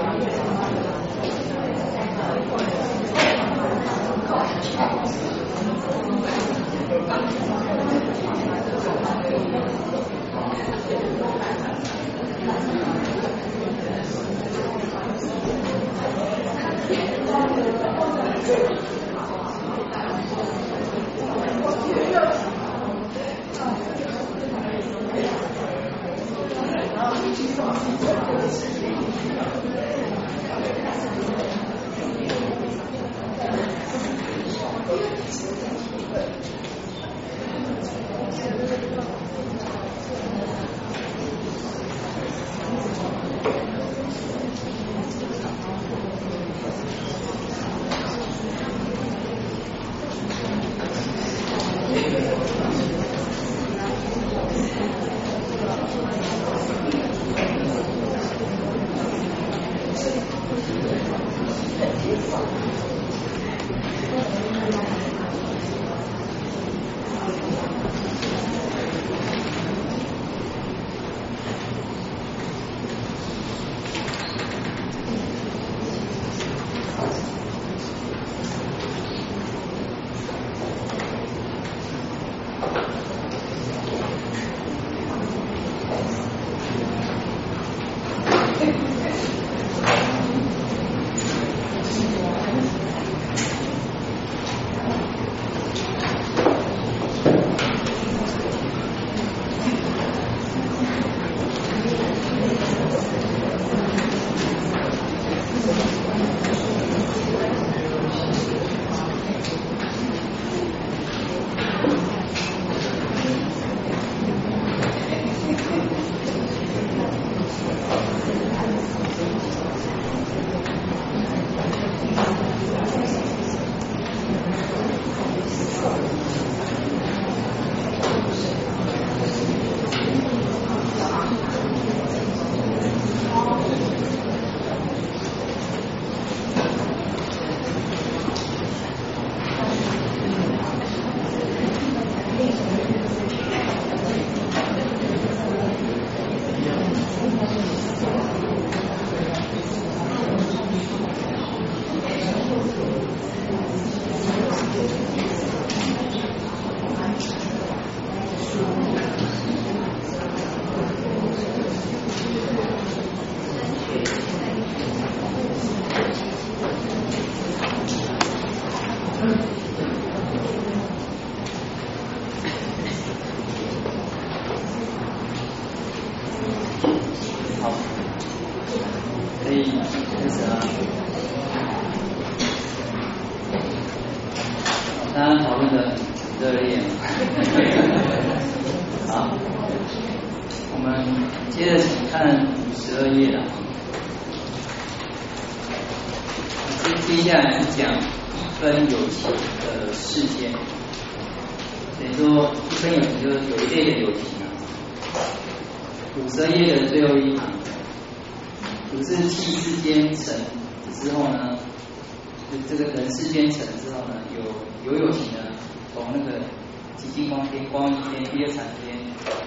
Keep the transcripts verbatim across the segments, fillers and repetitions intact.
大家讨论的热烈。好，我们接着请看五十二页了。接下来是讲一分有情的事件，等于说一分有情就是有一类的有情啊。五十二页的最后一行，五是气世间成之后呢，就这个人世间成之后呢，有有有情呢，从那个极尽光天、光明天、第二禅天，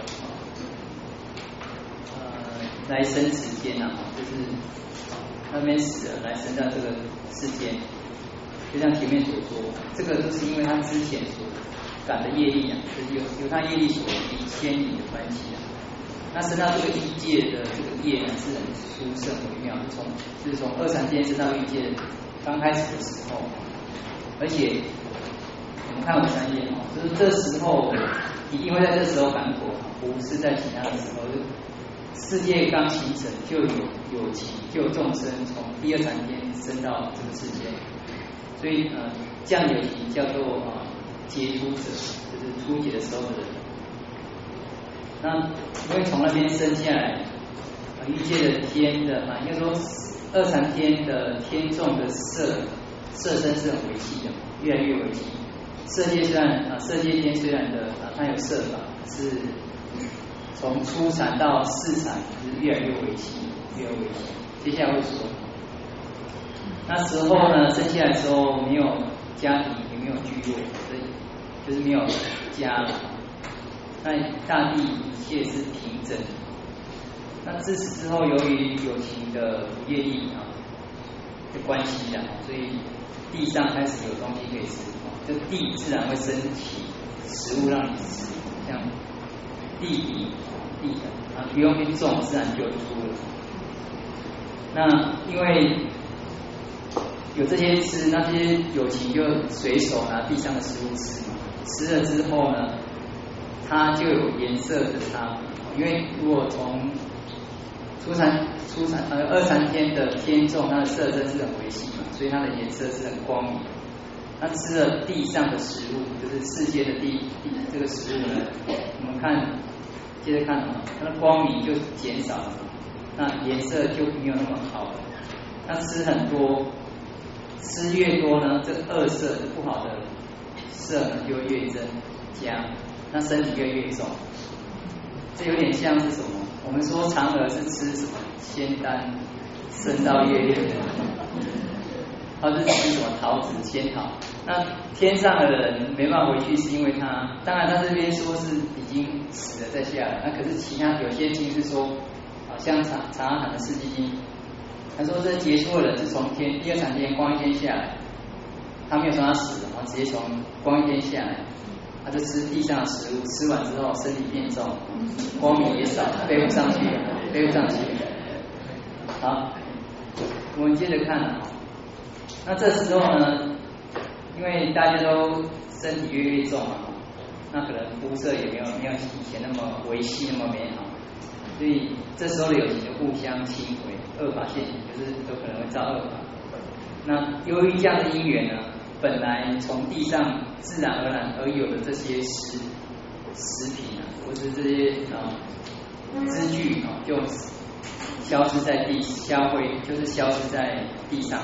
呃，来生此间啊，就是那边死了，来生到这个世间，就像前面所说，这个都是因为他之前所感的业力啊，就是由由他业力所牵引的关系啊。那生到这个异界的这个业呢，是很殊胜微妙，从就是从二禅天升到异界，刚开始的时候，而且我们看五三页哦，就是这时候一定会在这时候感果，不是在其他的时候。就世界刚形成，就有有情，就有众生从第二禅天升到这个世界，所以呃，这样有情叫做呃解脱者，就是出解的时候的人。那因为从那边升下来，呃，异界的天的啊，应该说二禅天的天众的色色身是很微细的，越来越微细。色界虽然啊，色界天虽然的啊，它有色法，是从初禅到四禅，就是越来越微细，越来越微细。接下来会说，那时候呢，生下来的时候没有家庭，也没有聚落，所以就是没有家了。那大地一切是平整， 那自此之后，由于有情的不业力啊的关系啊，所以地上开始有东西可以吃，就地自然会升起食物让你吃，像地底、地的啊，不用去种，自然就出了。那因为有这些吃，那些有情就随手拿地上的食物吃嘛，吃了之后呢，它就有颜色的差别。因为如果从初禅初禅呃二禅天的天众，它的色身是很微细嘛，所以它的颜色是很光明。那吃了地上的食物，就是世界的地地这个食物呢，我们看接着看啊，它的光明就减少了，那颜色就没有那么好了。那吃很多，吃越多呢，这个恶色不好的色呢就会越增加，那身体越越重。这有点像是什么？我们说嫦娥是吃什么仙丹，升到月亮的，他是吃什么桃子仙桃。那天上的人没办法回去，是因为他，当然他这边说是已经死了再下来，那可是其他有些经是说，好像长长安罕的世纪经，他说这结束的人是从天第二禅天光一天下来，他没有说他死了，然后直接从光一天下来。他就吃地上的食物，吃完之后身体变重，光明也少，飞不上去，飞不上去。好，我们接着看啊。那这时候呢，因为大家都身体越来越重嘛，那可能肤色也没有没有以前那么维系那么美好，所以这时候的有情就互相侵毁，恶法现行，就是有可能会造恶法。那由于这样的因缘呢，本来从地上自然而然而有的这些食食品啊，或是这些啊资具啊，就消失在地，消毁就是消失在地上。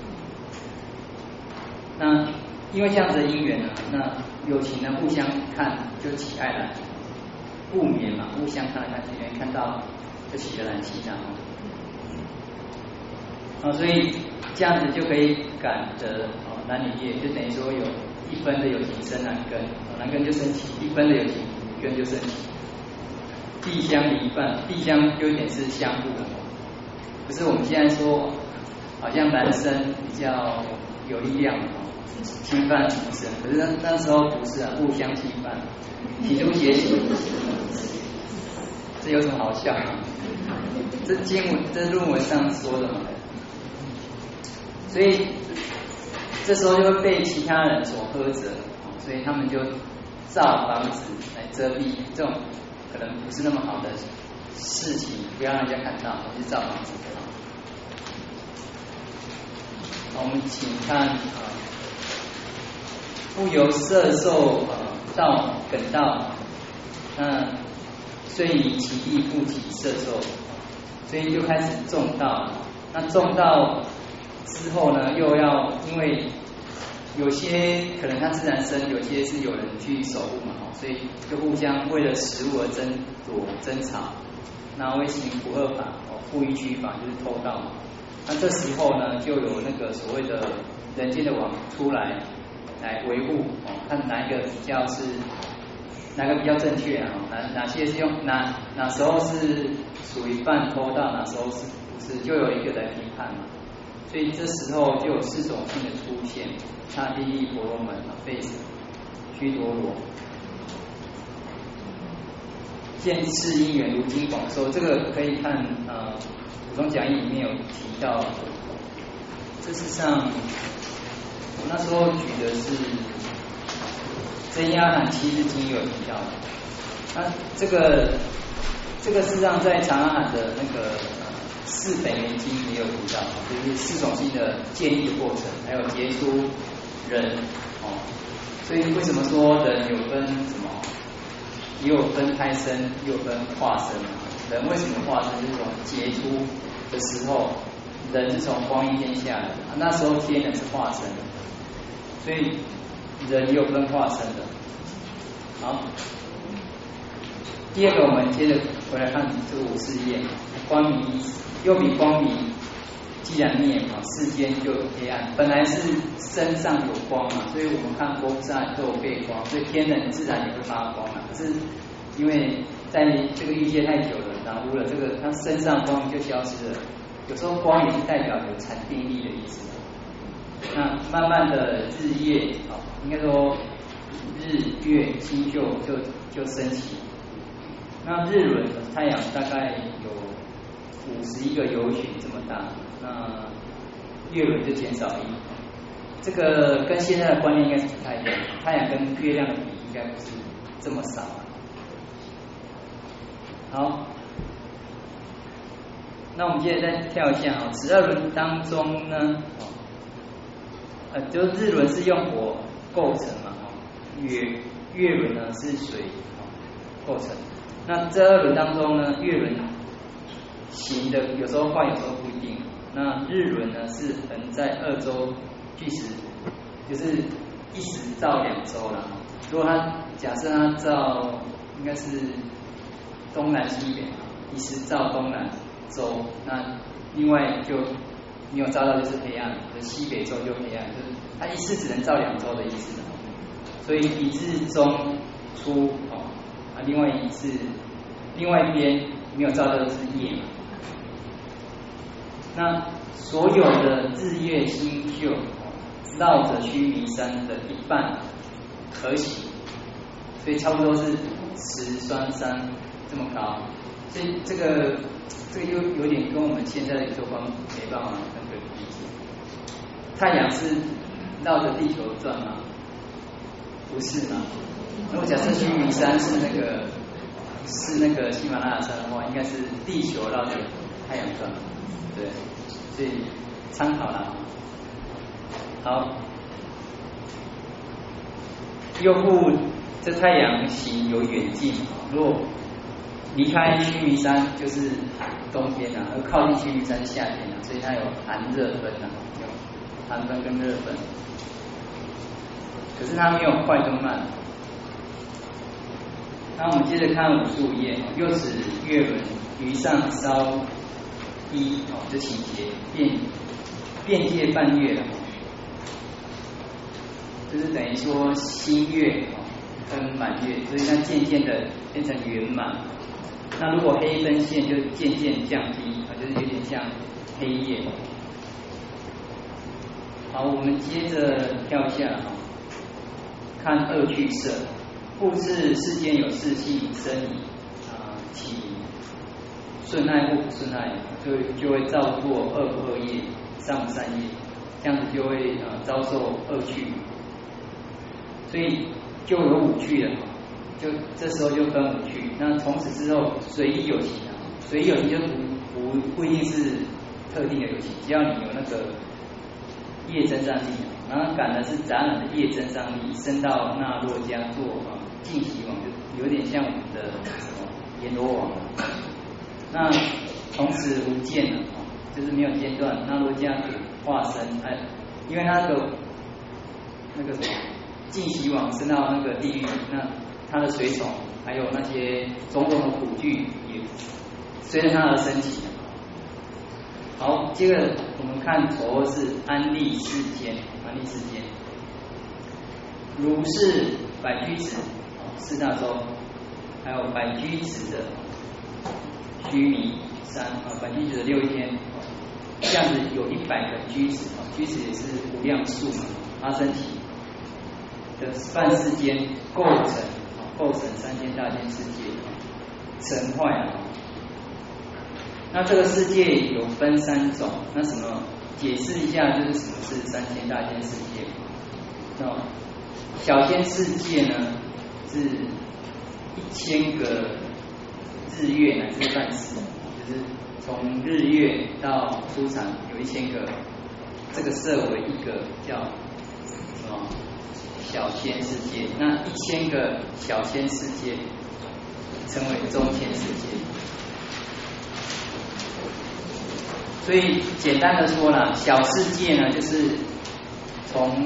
那因为这样子的因缘呢，那有情呢互相看就起爱来，不免嘛，互相看来看去，看到就起了染心啊。啊，所以这样子就可以感得哦男女业，就等于说有一分的有情生男根，男根就升起；一分的有情女根就升起。地相离伴，地相有一点是相互的，可是我们现在说，好像男生比较有力量侵犯女生，可是那那时候不是啊，互相侵犯，体出邪行，这有什么好笑？这经文这论文上说的嘛。所以这时候就会被其他人所呵责，所以他们就造房子来遮蔽这种可能不是那么好的事情，不要让人家看到，就造房子。我们请看啊，不由色受啊道本道，那虽以其地不起色受，所以就开始种道。那种道之后呢，又要因为有些可能它自然生，有些是有人去守护嘛，所以就互相为了食物而争夺争吵，那会行不二法，富裕居法就是偷盗嘛。那这时候呢，就有那个所谓的人间的王出来来维护，看哪一个比较是哪个比较正确啊？哪哪些是用哪哪时候是属于半偷盗，哪时候是不是，就有一个来评判嘛。所以这时候就有四种性的出现，刹帝利、婆罗门、吠舍、须陀罗。见次因缘如经广受，这个可以看呃普通讲义里面有提到。事实上，我那时候举的是真阿含七日经有提到的。那这个这个事实上在长阿含的那个四本源经也有提到，就是四种性的建立的过程，还有结出人哦。所以为什么说人有分什么？也有分胎生，也有分化生。人为什么化生？就是从结出的时候，人是从光阴天下来的，那时候天人是化生的，所以人也有分化生的。好，第二个我们接着回来看这个五事业，光明一又比光明既然灭啊，世间就有黑暗。本来是身上有光嘛，所以我们看佛菩萨都有背光，所以天人自然也会发光嘛。可是因为在这个欲界太久了，然染污了，这个它身上光就消失了。有时候光也是代表有禅定力的意思。那慢慢的日夜啊，应该说日月星宿就就升起。那日轮太阳大概有五十一个由旬这么大，那月轮就减少一。这个跟现在的观念应该是不太一样，太阳跟月亮的比应该不是这么少。好，那我们接着再跳一下啊，十二轮当中呢，呃，就日轮是用火构成嘛，月月轮呢是水构成。那这二轮当中呢，月轮行的有时候快，有时候不一定。那日轮呢是横在二周巨时，就是一时照两周了。如果它假设它照应该是东南西北，一时照东南周，那另外就没有照到就是黑暗，就西北周就黑暗，就是它一次只能照两周的意思。所以一日中出哦，啊，另外一次另外一边没有照到的是夜嘛。那所有的日月星宿绕着须弥山的一半而行，所以差不多是十双山这么高，所以这个这个又有点跟我们现在的宇宙观没办法那个理解。太阳是绕着地球转吗？不是嘛？如果假设须弥山是那个是那个喜马拉雅山的话，应该是地球绕着太阳转。对，所以参考啦。好，又复这太阳行有远近，如果离开须弥山就是冬天啊，而靠近须弥山是夏天啊，所以它有寒热分啊，有寒分跟热分。可是它没有快跟慢。那我们接着看五十五页，又指月轮于上稍一哦，就倾斜变变界半月了，就是等于说新月跟满月，所以它渐渐的变成圆满。那如果黑分线就渐渐降低啊，就是有点像黑夜。好，我们接着跳下啊，看二趣色。复次世间有四气生理啊，起顺爱或不顺爱，就就会造作恶不恶业、善不善业，这样子就会啊遭受恶趣，所以就有五趣了。就这时候就分五趣。那从此之后随意有情啊，随意有情就不不不一定是特定的有情，只要你有那个业增上力，然后感的是杂染的业增上力，升到那洛迦做啊净习王，就有点像我们的什么阎罗王。那从此无间了，就是没有间断。那洛迦化身，哎，因为他那个那个什么净习王升到那个地狱，那他的随从还有那些种种的苦具也随着他而升起。好，接着我们看丑恶是安立世间，安立世间，如是百居子四大洲，还有百居子的须弥山啊，百居子的六天，这样子有一百个居子，居子也是无量数嘛，阿僧祇的半世间构成构成三千大千世界，成坏啊。那这个世界有分三种，那什么解释一下，就是什么是三千大千世界？哦，小千世界呢是一千个日月乃至半世，就是从日月到出产有一千个，这个设为一个叫什么小千世界。那一千个小千世界称为中千世界。所以简单的说啦，小世界呢，就是从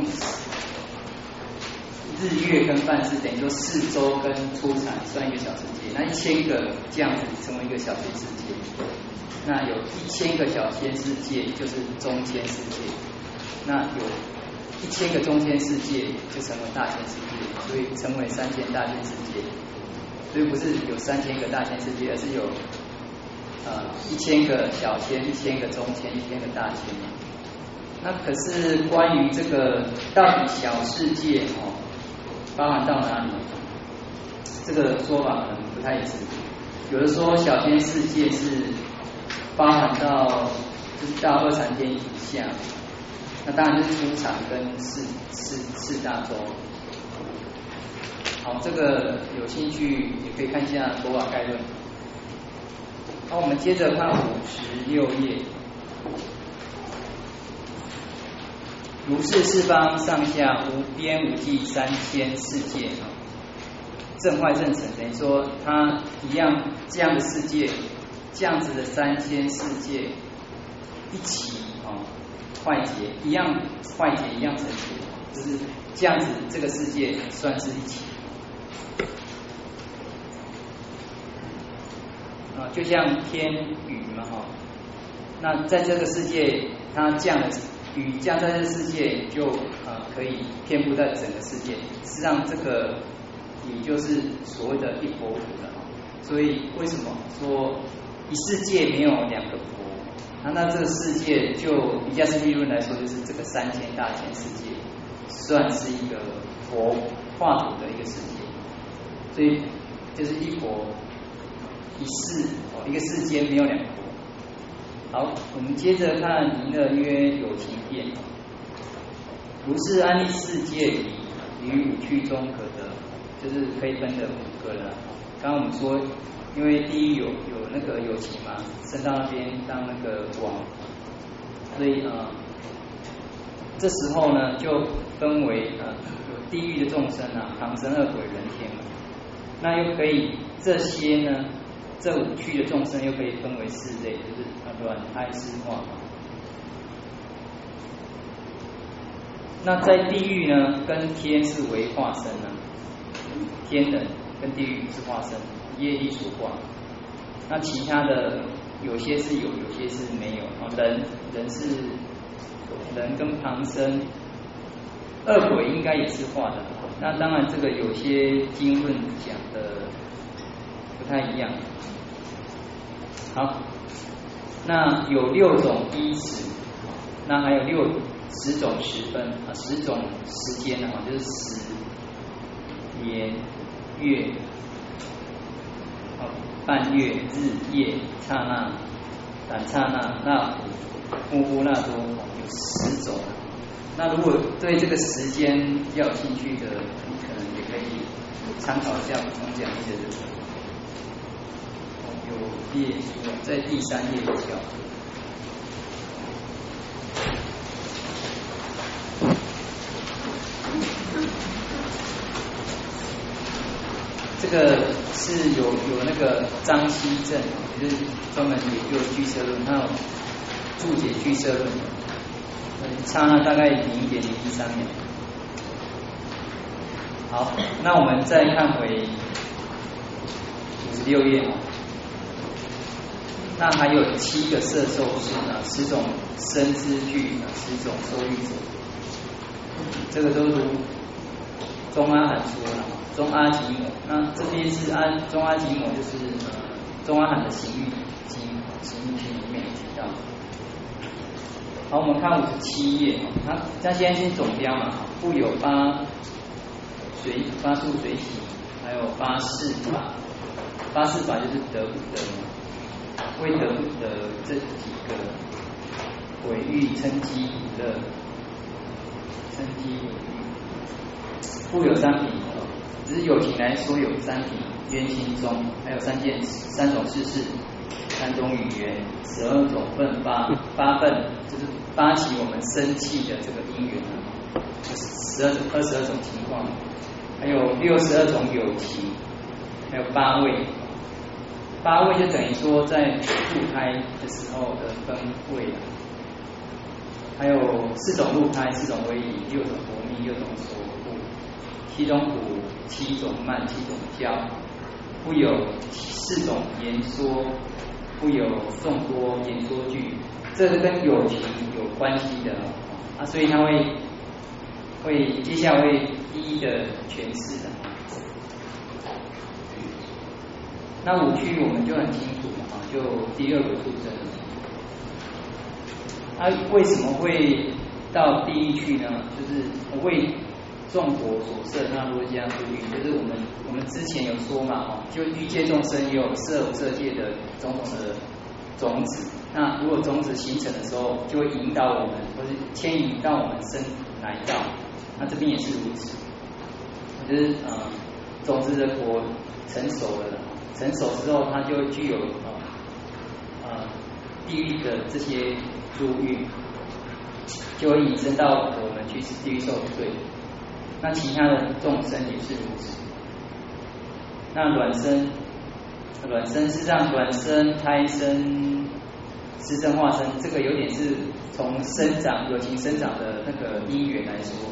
日月跟半世，等于说四周跟出产算一个小世界。那一千个这样子成为一个小千世界，那有一千个小千世界就是中千世界，那有一千个中千世界就成为大千世界，所以成为三千大千世界。所以不是有三千个大千世界，而是有呃一千个小千，一千个中千，一千个大千。那可是关于这个到底小世界哦，包含到哪里？这个说法可能不太一致。有的说小千世界是包含到就是到二禅天以下，那当然就是初禅跟四四四大洲。好，这个有兴趣也可以看一下《佛法概论》。好，我们接着看五十六页。如是四方上下无边无际三千世界啊，正坏正成，等于说它一样这样的世界，这样子的三千世界一起啊坏结，一样坏结，一样成结，就是这样子，这个世界算是一起啊，就像天雨嘛哈，那在这个世界它降了。雨降在这个世界就呃可以遍布在整个世界，实际上这个也就是所谓的一佛土了。所以为什么说一世界没有两个佛？啊，那这个世界就以迦斯地论来说，就是这个三千大千世界算是一个佛化土的一个世界，所以就是一佛一世哦，一个世间没有两佛。好，我们接着看淫乐曰有情变，如是安立世界里，于五趣中可得，就是可以分的五个了。刚刚我们说，因为地狱有有那个有情嘛，升到那边当那个王，所以呃，这时候呢就分为呃有地狱的众生啊，唐僧、恶鬼、人天嘛，那又可以这些呢。这五趣的众生又可以分为四类，就是软胎湿化。那在地狱呢，跟天是为化身啊，天人跟地狱是化身，业力所化。那其他的有些是有，有些是没有。人人是人跟旁生，恶鬼应该也是化的。那当然，这个有些经论讲的不太一样。好，那有六种依止，那还有六十种时分啊，十种时间啊，就是时、年、月、啊半月、日、夜、刹那、胆刹那、那呼呼那多，有十种。那如果对这个时间比较有兴趣的，你可能也可以参考一下补充讲义的这个。有列出在第三页有教，这个是有有那个张希正，就是专门研究俱舍论，他有注解俱舍论，差那大概零点零一三秒。好，那我们再看回五十六页。那还有七个摄受士啊，十种生之具啊，十种受欲者，这个都如中阿含说了，中阿吉摩。那这边是安中阿吉摩，就是呃中阿含的行欲经，行欲经里面有提到。好，我们看五十七页，它它现在是总标嘛，复有八随八数随行，还有八事法，八事法就是得不得嘛。为得不得这几个毁誉称讥苦乐，称讥毁誉，复有三品，只是有情来说有三品，冤心中还有三件三种事事，三种语言，十二种分八八分，就是八起我们生气的这个因缘啊，十二二十二种情况，还有六十二种有情，还有八位。八位就等于说在入胎的时候的分位了，还有四种入胎，四种威仪，六种佛密，六种所护，七种苦，七种慢，七种教，复有四种言说，复有众多言说句，这是跟有情有关系的啊，所以他会会接下来会一一的诠释的。那五趣我们就很清楚了啊，就就第二个出生了。他、啊、为什么会到地狱去呢？就是为众国所设那罗迦地狱，就是我们我们之前有说嘛，哦，就欲界众生也有色无色界的种种的种子。那如果种子形成的时候，就会引导我们，或是牵引到我们生来到。那这边也是如此，就是呃，种子的果成熟了，成熟之后，它就具有呃呃地狱的这些诸欲，就会引申到我们去地狱受罪。那其他的众生也是如此。那卵生，卵生是让卵生、胎生、湿生、化生，这个有点是从生长有情生长的那个因缘来说，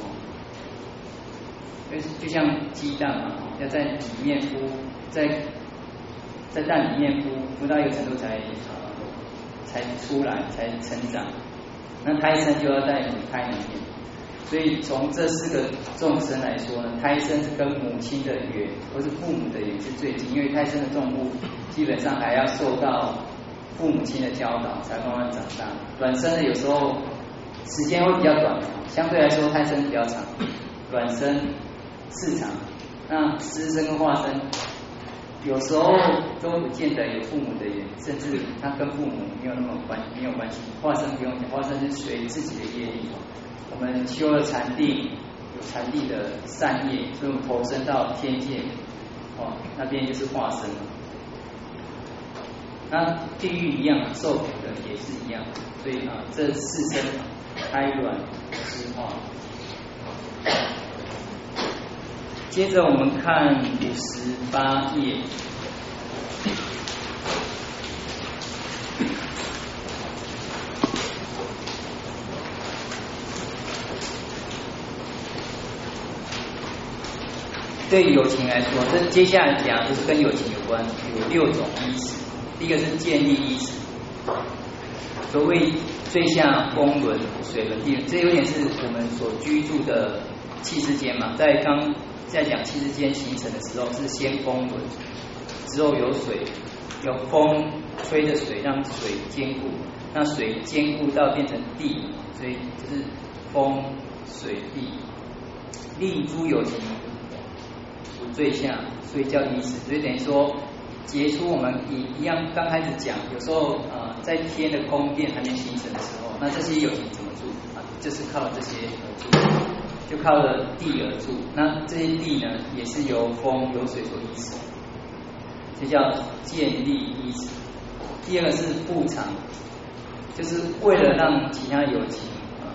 就像鸡蛋嘛，要在里面孵，在在蛋里面孵，孵到一个程度才呃才出来，才成长。那胎生就要在母胎里面。所以从这四个众生来说呢，胎生是跟母亲的缘，或是父母的缘是最近，因为胎生的动物基本上还要受到父母亲的教导才慢慢长大。卵生的有时候时间会比较短，相对来说胎生比较长，卵生次长。那湿生跟化生有时候都不见得有父母的缘，甚至他跟父母没有那么关没有关系。化生不用讲，化生是随自己的业力。我们修了禅定，有禅定的善业，所以我们投身到天界，哦，那边就是化身了。那地狱一样，受苦的也是一样，所以啊，这四生胎卵湿化。接着我们看五十八页。对有情来说，这接下来讲就是跟有情有关，有六种依止。第一个是建立依止，所谓最下风轮、水轮、地轮，这有点是我们所居住的气世间嘛。在刚在讲气世间形成的时候，是先风轮，之后有水，有风吹着水让水坚固，那水坚固到变成地，所以就是风、水、地。令诸有情最下，所以叫依止，所以等于说结出我们一一样刚开始讲，有时候呃在天的宫殿还没形成的时候，那这些有情怎么住啊？就是靠这些而住，就靠着地而住。那这些地呢，也是由风由水所依持，就叫建立依止。第二个是布场，就是为了让其他有情啊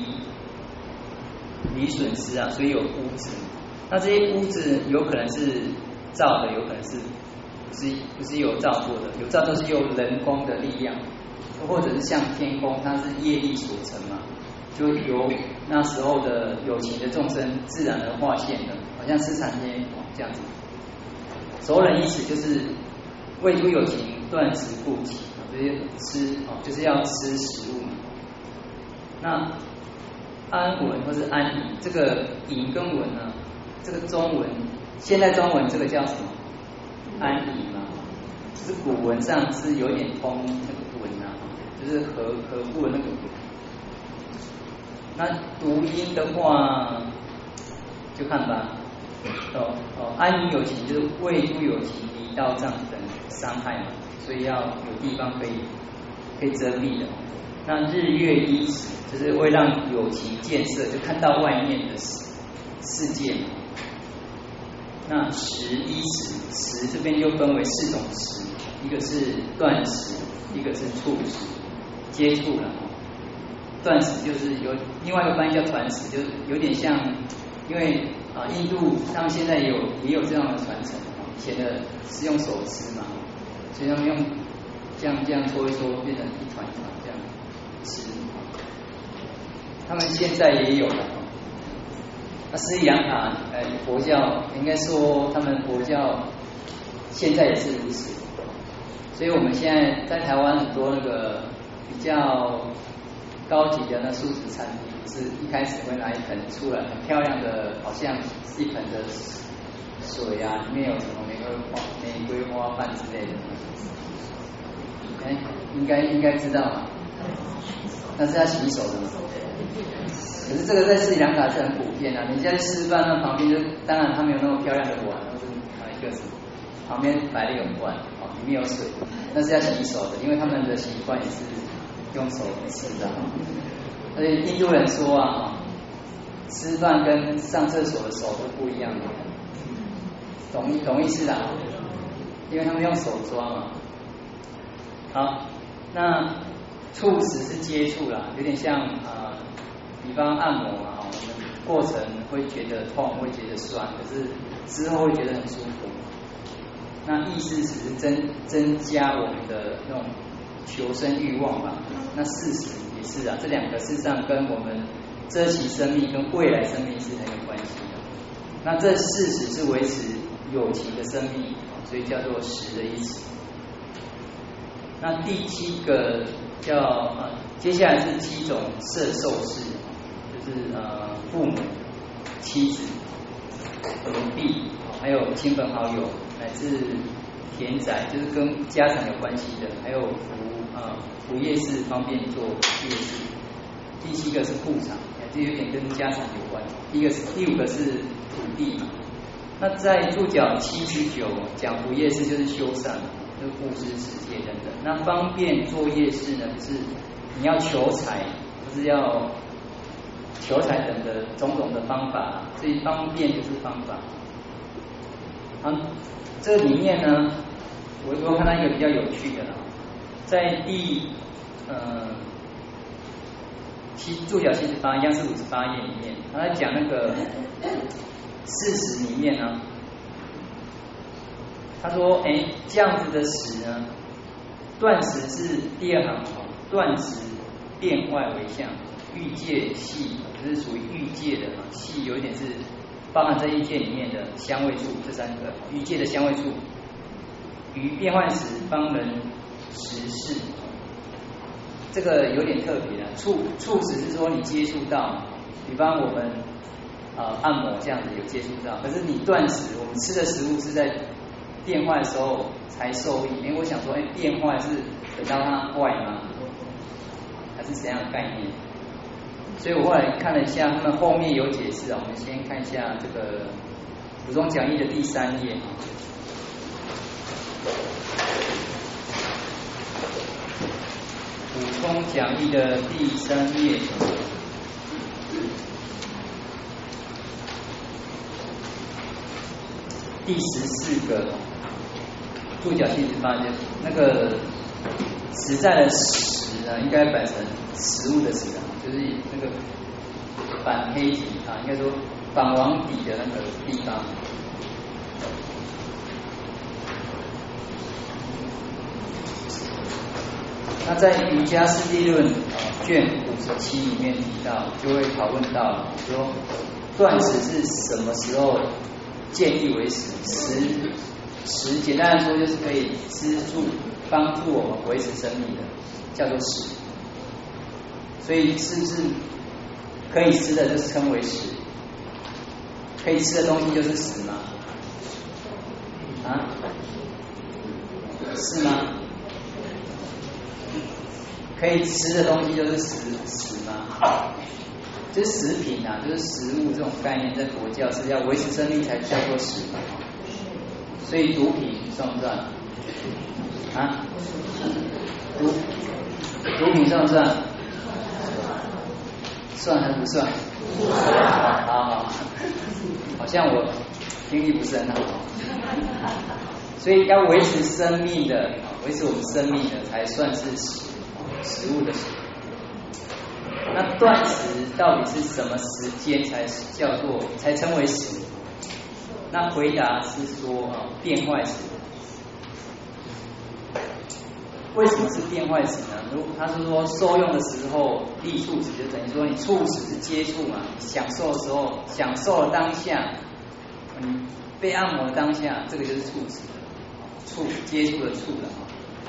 离离损失啊，所以有屋子。那这些屋子有可能是造的，有可能是不是不是有造作的，有造作是由人工的力量，或者是像天宫，它是业力所成嘛，就由那时候的有情的众生自然而化现的，好像四禅天这样子。熟人依止就是为诸有情断食不起，就是吃哦，就是要吃食物嘛。那安稳或是安隐，这个隐跟稳呢？这个中文，现在中文这个叫什么？安隐嘛，就是古文上是有点通那个文啊，就是合合乎的那个文。那读音的话，就看吧。哦哦，安隐有情就是为诸有情离道障等伤害嘛，所以要有地方可以可以遮蔽的。那日月依止，就是为让有情见色，就看到外面的世界嘛。那食依止，食这边就分为四种食，一个是断食，一个是触食，接触了。断食就是有另外一个翻译叫传食，就是有点像，因为啊印度他们现在也有也有这样的传承，以前的是用手吃嘛，所以他们用这样这样搓一搓变成一团一团这样吃，他们现在也有了。那斯里兰卡，呃，佛教应该说他们佛教现在也是如此，所以我们现在在台湾很多那个比较高级的那素食餐厅，是一开始会拿一盆出来，很漂亮的，好像一盆的水啊，里面有什么玫瑰花、玫瑰花瓣之类的， 哎，应该应该知道嘛，那是要洗手的嘛。可是这个在斯里兰卡是很普遍啊，你家去吃饭，那旁边就当然它没有那么漂亮的碗，或是哪一个什么，旁边摆了一个碗，哦，里面有水，那是要洗手的，因为他们的习惯也是用手吃的。所以印度人说啊，吃饭跟上厕所的手是不一样的，懂懂意思啦？因为他们用手抓嘛。好，那触食是接触啦，有点像啊、呃，比方按摩啊，我们过程会觉得痛，会觉得酸，可是之后会觉得很舒服。那意识只是增增加我们的那种求生欲望吧。那事实也是啊，这两个事实上跟我们这期生命跟未来生命是很有关系的。那这事实是维持有情的生命，所以叫做识的意思。那第七个叫呃，接下来是七种摄受事，就是呃父母、妻子、奴婢，还有亲朋好友，乃至田宅，就是跟家产有关系的，还有服啊服业事方便做业事。第七个是库场，这有点跟家产有关。第一个是第五个是土地嘛。那在注脚七十九讲服业事就是修缮，就是布施、持戒等等。那方便做业事呢，就是你要求财，就是要求财等的种种的方法，所以方便就是方法。好，这里面呢，我我看到一个比较有趣的啦，在第呃七注脚七十八，一样是五十八页里面，他在讲那个事实里面呢，他说，哎，这样子的识呢，断识是第二行哦，断识变外为相，欲界系就是属于欲界的嘛，系有一点是包含在欲界里面的香味触这三个欲界的香味触，于变换时方能识事。这个有点特别的，触触识是说你接触到，比方我们呃按摩这样子有接触到，可是你断食，我们吃的食物是在变坏的时候才受益。因为我想说，哎，变坏是等到它坏吗？还是怎样的概念？所以我后来看了一下，他们后面有解释啊。我们先看一下这个补充讲义的第三页。补充讲义的第三页，第十四个注脚七十八节，那个实在的实呢，应该摆成食物的食啊，就是那个反黑体啊，应该说反往底的那个地方。那在瑜伽师地论卷五十七里面提到，就会讨论到说断食是什么时候建议为食？食食简单来说就是可以吃助帮助我们维持生命的，叫做食。所以是不是可以吃的就称为食？可以吃的东西就是食吗？啊？是吗？可以吃的东西就是食食吗？就是食品啊，就是食物这种概念，在佛教是要维持生命才叫做食嘛。所以毒品算不算？啊？毒毒品算不算？算还是不算？好好，好像我听力不是很好。所以要维持生命的，维持我们生命的，才算是食。食物的食，那断食到底是什么时间才叫做才称为食？那回答是说啊，变坏食。为什么是变坏食呢？如他是说受用的时候立触食，就等于说你触食是接触嘛，享受的时候享受了当下，你被按摩的当下，这个就是触食，触接触的触了。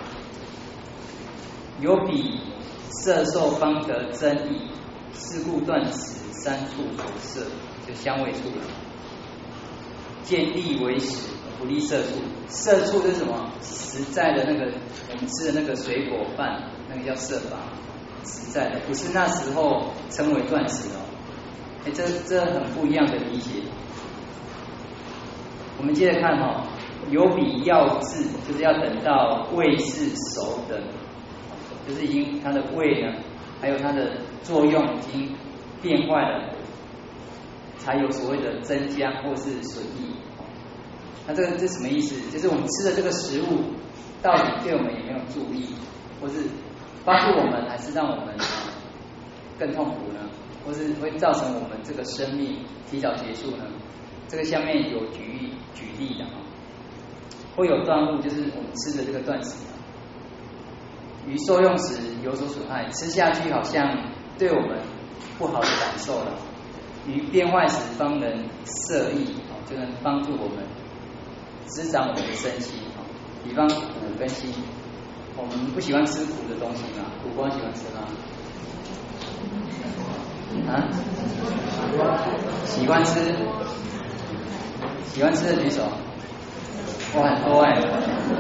有比摄受方得真意，是故断食三处所摄，就香味处了。见利为食， 不利社畜，社畜是什么？实在的那个我们吃的那个水果饭，那个叫色法，实在的，不是那时候称为断食哦。哎，这这很不一样的理解。我们接着看哦，有比要制，就是要等到味是熟的，就是已经它的味呢，还有它的作用已经变坏了，才有所谓的增加或是损益。那这个这什么意思？就是我们吃的这个食物，到底对我们有没有助益，或是帮助我们，还是让我们更痛苦呢？或是会造成我们这个生命提早结束呢？这个下面有举举例的啊，会有断物，就是我们吃的这个断食，于受用时有所损害，吃下去好像对我们不好的感受了；于变坏时方能摄益，就能帮助我们滋长我们的身心。比方苦跟辛，我们不喜欢吃苦的东西嘛，苦瓜喜欢吃吗？啊？喜欢吃，喜欢吃的举手。哇，很多哎、欸。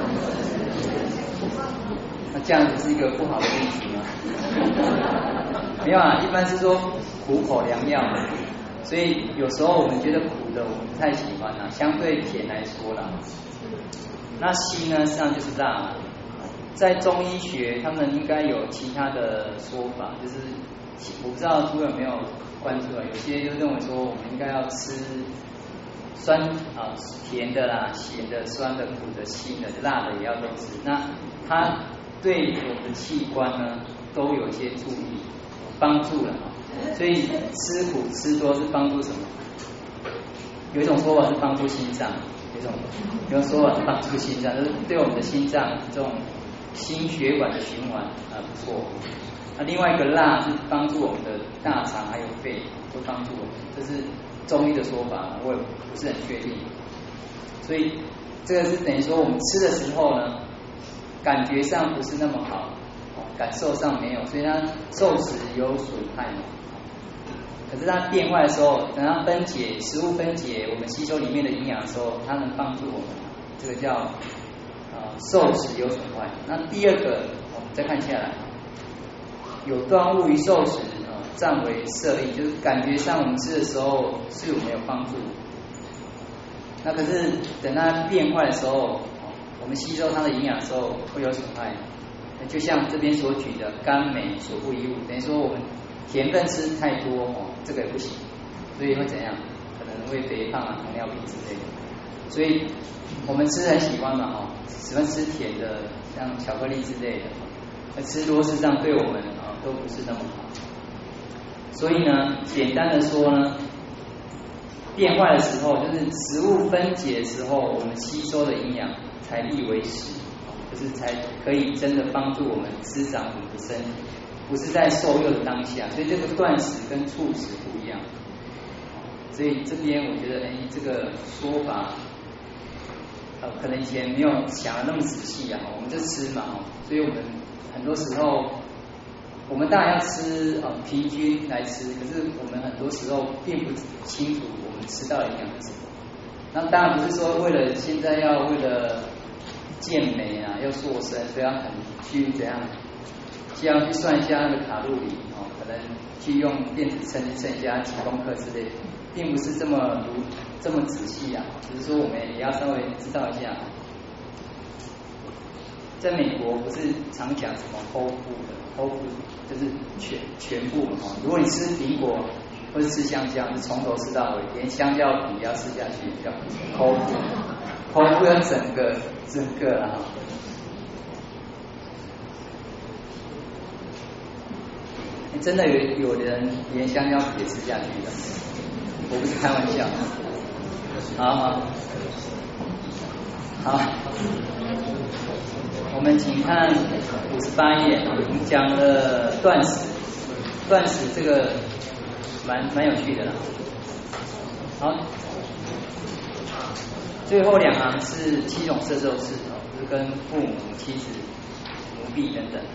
那这样子是一个不好的例子吗？没有啊，一般是说苦口良药，所以有时候我们觉得苦的我们不太喜欢啊，相对甜来说啦。那辛呢，实际上就是辣。在中医学，他们应该有其他的说法，就是我不知道诸位有没有关注啊？有些就认为说，我们应该要吃酸啊、甜的啦、咸的、酸的、苦的、辛的、辣的也要都吃。那它对我们的器官呢，都有一些注意帮助了啊。所以吃苦吃多是帮助什么？有一种说法是帮助心脏。有种有说法是帮助心脏，就是对我们的心脏这种心血管的循环啊不错。那另外一个辣是帮助我们的大肠还有肺，都帮助我们，这是中医的说法，我也不是很确定。所以这个是等于说我们吃的时候呢，感觉上不是那么好，感受上没有，所以它受食有损害嘛。可是它变坏的时候，等它分解，食物分解，我们吸收里面的营养的时候，它能帮助我们，这个叫呃受食有损坏。那第二个，我们再看下来，有断物于受食，呃，暂为摄益，就是感觉上我们吃的时候是有没有帮助。那可是等它变坏的时候，我们吸收它的营养的时候会有损害。就像这边所举的甘美所不宜物，等于说我们甜分吃太多哦，这个也不行，所以会怎样？可能会肥胖啊、糖尿病之类的。所以我们吃很喜欢嘛，哦，喜欢吃甜的，像巧克力之类的，那吃多事实上对我们啊都不是那么好。所以呢，简单的说呢，变坏的时候，就是食物分解的时候，我们吸收的营养才立为食，就是才可以真的帮助我们滋长我们的身体。不是在受诱的当下，所以这个断食跟促食不一样。所以这边我觉得，哎，这个说法，呃，可能以前没有想的那么仔细啊。我们就吃嘛，所以我们很多时候，我们当然要吃呃平均来吃，可是我们很多时候并不清楚我们吃到的营养是什么。那当然不是说为了现在要为了健美啊，要瘦身，所以要很去怎样。需要去算一下那个卡路里哦，可能去用电子秤去称一下几公克之类的，并不是这么如这么仔细啊。只是说我们也要稍微知道一下，在美国不是常讲什么 whole food 的 whole food 就是全全部哦。如果你吃苹果或者吃香蕉，是从头吃到尾，连香蕉皮也要吃下去，叫 whole food whole food 要整个整个啊。真的有有人连香蕉也吃下去的，我不是开玩笑。好好好，我们请看五十八页，我们讲了断食，断食这个蛮蛮有趣的啦。好，最后两行是七种摄受事，就是跟父母、妻子、奴婢等等。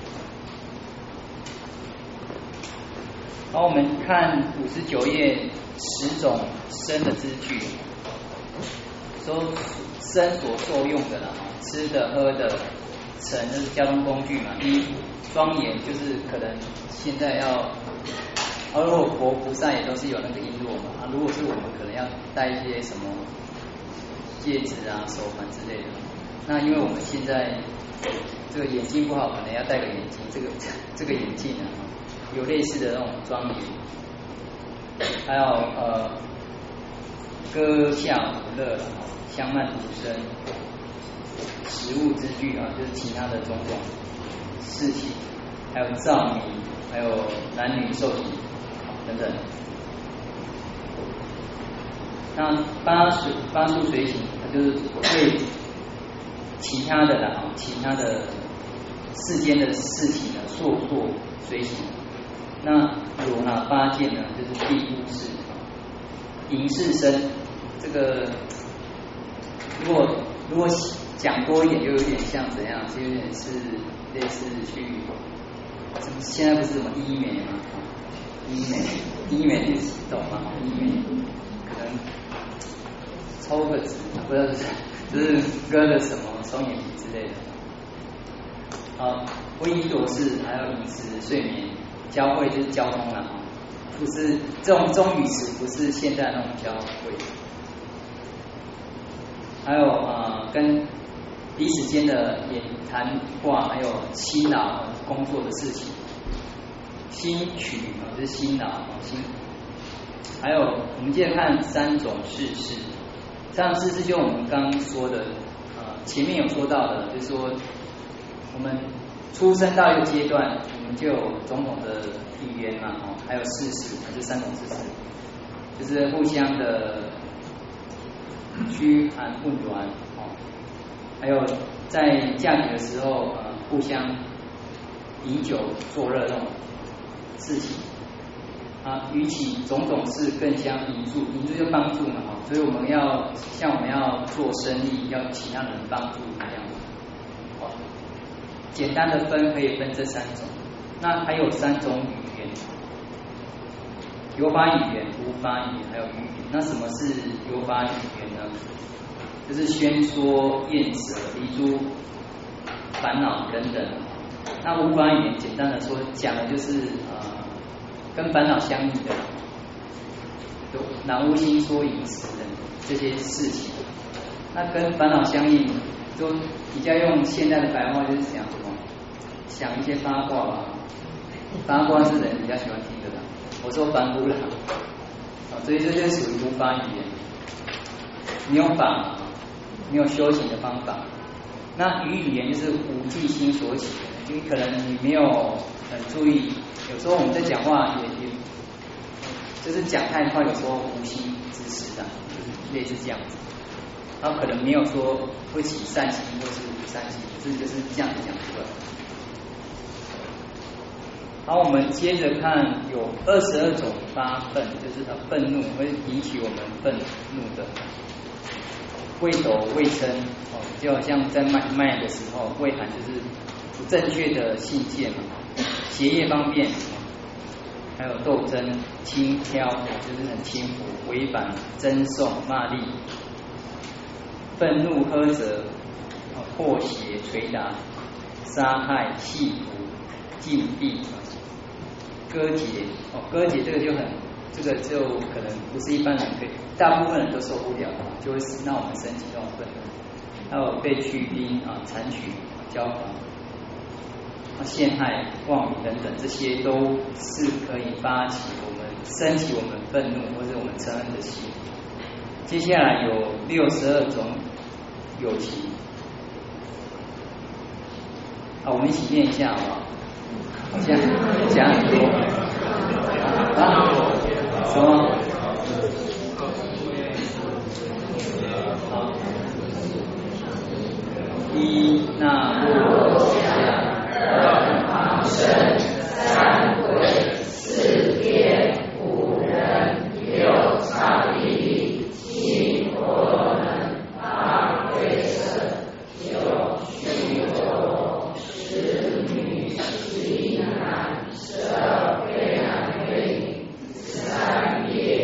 好，我们看五十九页十种身的支具，说身所受用的啦，吃的、喝的，乘就是交通工具嘛。衣服、庄严就是可能现在要，啊，如果佛菩萨也都是有那个璎珞嘛，啊，如果是我们可能要戴一些什么戒指啊、手环之类的。那因为我们现在这个眼睛不好，可能要戴个眼镜，这个这个眼镜呢，有类似的那种庄严。还有呃歌笑舞乐，香曼独生，食物之具啊，就是其他的种种事情，还有照明，还有男女受体等等。那八数八数随行，它就是对其他的啦，其他的世间的事情呢，所作随行。那有哪八件呢？就是第五是迎世身，这个如果如果讲多一点，就有点像怎样？就有点是类似去，现在不是什么医美吗？医美，医美你懂吗？医美可能抽个脂，不知道是就是割个什么双眼皮之类的。好，皈依多事，还有饮食、睡眠。交汇就是交通了，不是这种中语词，不是现在那种交汇。还有呃，跟彼此间的言谈话，还有辛劳工作的事情，辛取啊，就是辛劳辛。还有我们接着看三种世事，三种世事就我们刚刚说的，呃，前面有说到的，就是说我们出生到一个阶段。我们就有种种的语言嘛，哦，还有事实，这三种事实，就是互相的嘘寒问暖，哦，还有在嫁娶的时候，呃，互相饮酒作乐这种事情，啊，与其种种事更相引助，引助就帮助嘛，哦，所以我们要像我们要做生意，要其他人帮助一样，哦，简单的分可以分这三种。那还有三种语言，有法语言、无法语言，还有语言。那什么是有法语言呢？就是宣说、厌舍、离诸烦恼等等。那无法语言，简单的说，讲的就是呃跟烦恼相应的，有恼污心说饮食等这些事情。那跟烦恼相应，就比较用现在的白话，就是讲什么？讲一些八卦吧。八卦是人比较喜欢听的啦，我说凡夫啦，啊，所以这就属于无法语言。你有法，你有修行的方法。那语语言就是无记心所起的，因为可能你没有很注意，有时候我们在讲话也也，就是讲太快，有时候无心之失啊，就是类似这样子。然后可能没有说会起善心或是无善心，这就是这样讲出来。好，我们接着看，有二十二种发愤，就是呃愤怒会引起我们愤怒的。畏斗畏嗔哦，就好像在卖卖的时候，畏含就是不正确的信件嘛，邪业方面，还有斗争、轻佻，就是很轻浮、违反、争讼、骂詈、愤怒、呵责、破邪、捶打、杀害、戏服、禁闭。割截哦，割截这个就很，这个就可能不是一般人可以，大部分人都受不了，就会让我们升起这种愤怒。还有被驱兵啊、残取、交防、啊、陷害、妄语等等，这些都是可以发起我们升起我们愤怒或者我们嗔恨的心。接下来有六十二种有情，好，我们一起念一下好不好？好像讲很多啊，什么？好，一那落想，二旁生，三鬼，四变，五人，六差异，七佛能，八对色，九虚弱，十女，十男，十二非男非女，十三业。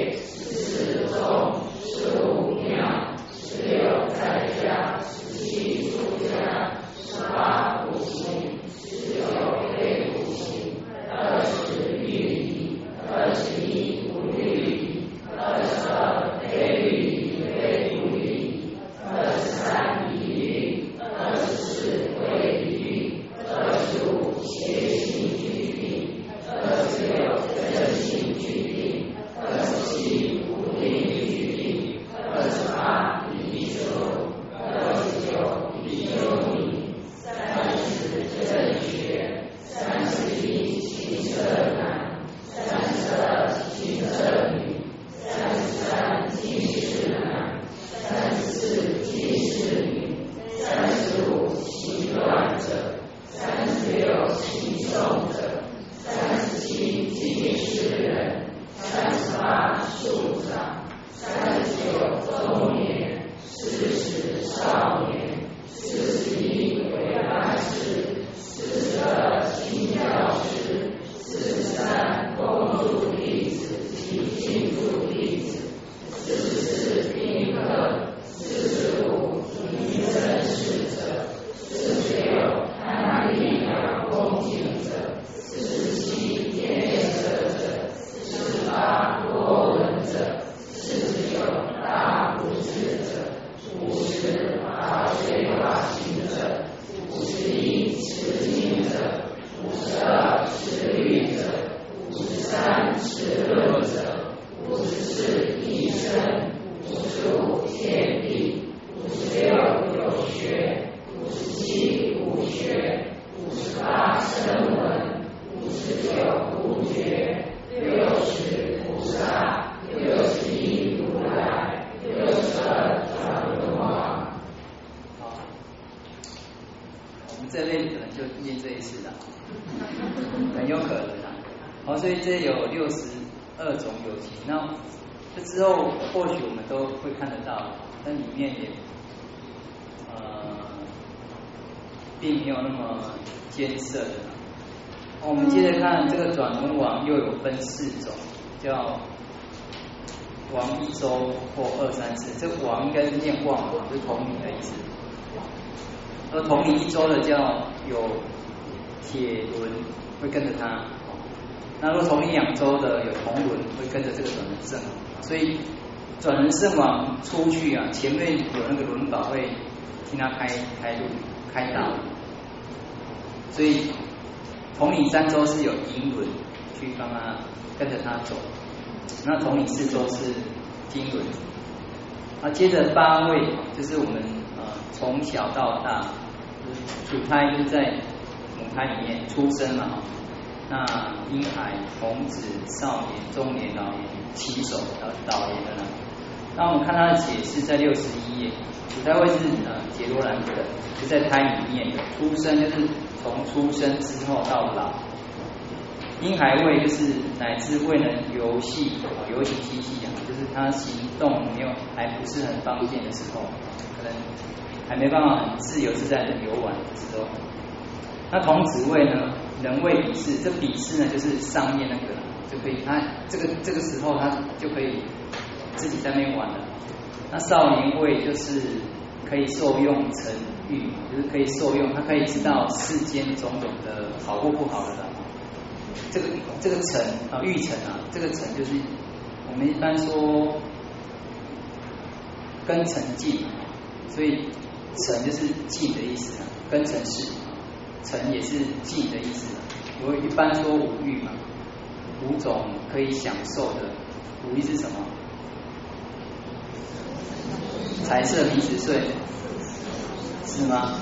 很有可能啊。好，所以这有六十二种有情，那这之后或许我们都会看得到，但里面也呃并没有那么艰涩的。我们接着看这个转轮王又有分四种，叫王一周或二三四。这个王应该是念王嘛，就是统领的意思。而统领一周的叫有铁轮会跟着他，那如果统领两周的有铜轮会跟着这个转轮圣王。所以转轮圣王出去啊，前面有那个轮宝会替他开开路开道，所以统领三周是有银轮去帮他跟着他走，那统领四周是金轮。啊，接着八位就是我们呃从小到大，就是主胎就是在母胎里面出生嘛，那婴孩、童子、少年、中年、老年、骑手和老年的人。那我们看他的解释在六十一页，主胎位是呃杰罗兰的，就在胎里面的，出生就是从出生之后到老。婴孩位就是乃至未能游戏，游行嬉戏啊，就是他行动没有还不是很方便的时候，可能还没办法很自由自在的游玩的时候。那童子位呢，人位比试，这比试呢就是上面那个就可以，他这个这个时候他就可以自己在那边玩了。那少年位就是可以受用成欲，就是可以受用，他可以知道世间种种的好或不好的啦。这个这个成啊，欲成啊，这个成就是我们一般说根成尽，所以成就是尽的意思啊，根成事，成也是尽的意思啊。我一般说五欲嘛，五种可以享受的，五欲是什么？财色名食睡，是吗？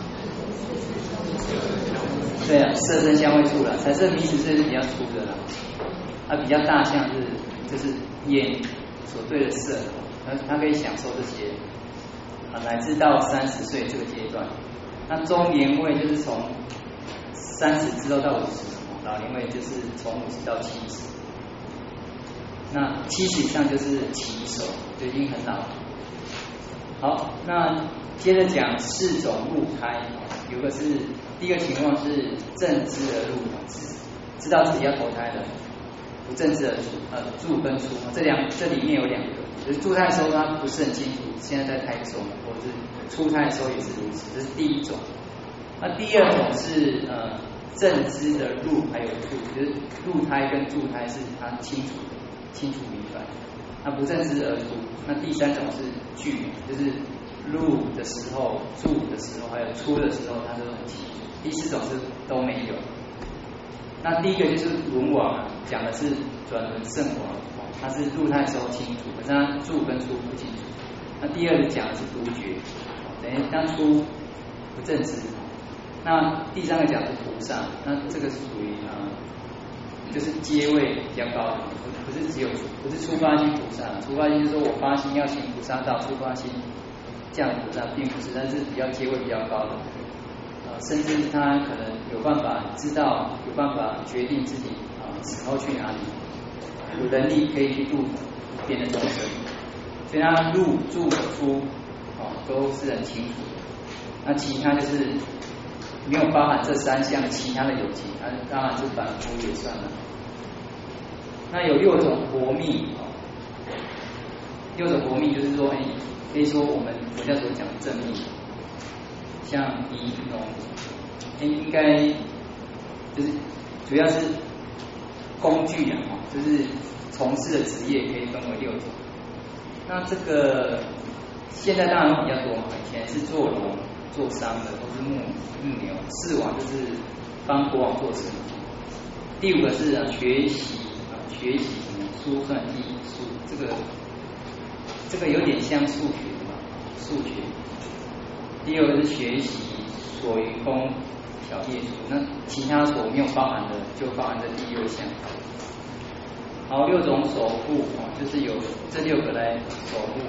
对啊，色声香味触啦，财色名食睡是比较粗的啦，它、啊、比较大项是就是眼所对的色，它它可以享受这些啊，乃至到三十岁这个阶段。那中年位就是从三十之后到五十，老年位就是从五十到七十。那七十以上就是骑手，就已经很老了。好，那接着讲四种入胎，有个是第一个情况是正知而入，知道自己要投胎的；不正知而出，呃，入跟出，这两这里面有两个，就是入胎的时候他不是很清楚，现在在胎中，或者是出胎的时候也是如此，这是第一种。那第二种是呃正知的入还有出，就是入胎跟入胎是他清楚的，清楚明白。那不正知而出，那第三种是具，就是入的时候、住的时候，还有出的时候，它都很清楚。第四种是都没有。那第一个就是轮王啊，讲的是转轮圣王，他是入胎的时候清楚，可是他住跟出不清楚。那第二个讲的是独觉，等于他出不正知。那第三个讲是菩萨，那这个是属于啊。就是阶位比较高的，不是只有不是初发心菩萨，初发心就是说我发心要行菩萨道，初发心这样的菩萨并不是，但是比较阶位比较高的，呃，甚至他可能有办法知道，有办法决定自己啊死后去哪里，有能力可以去度别人众生，所以他入住出哦都是很清楚的。那其他就是没有包含这三项其他的有情，那当然是反复也算了。那有六种活命，六种活命就是说，哎，可以说我们佛教所讲的正命，像医农，哎，应该就是主要是工具啊，就是从事的职业可以分为六种。那这个现在当然比较多嘛，以前是做农、做商的，都是牧牧牛；士王就是帮国王做事。第五个是啊学习啊学习什么书算艺术，这个这个有点像数学嘛，数学。第二个是学习所于功小业数，那其他所没有包含的就包含在第六项。好，六种守护啊，就是有这六个来守护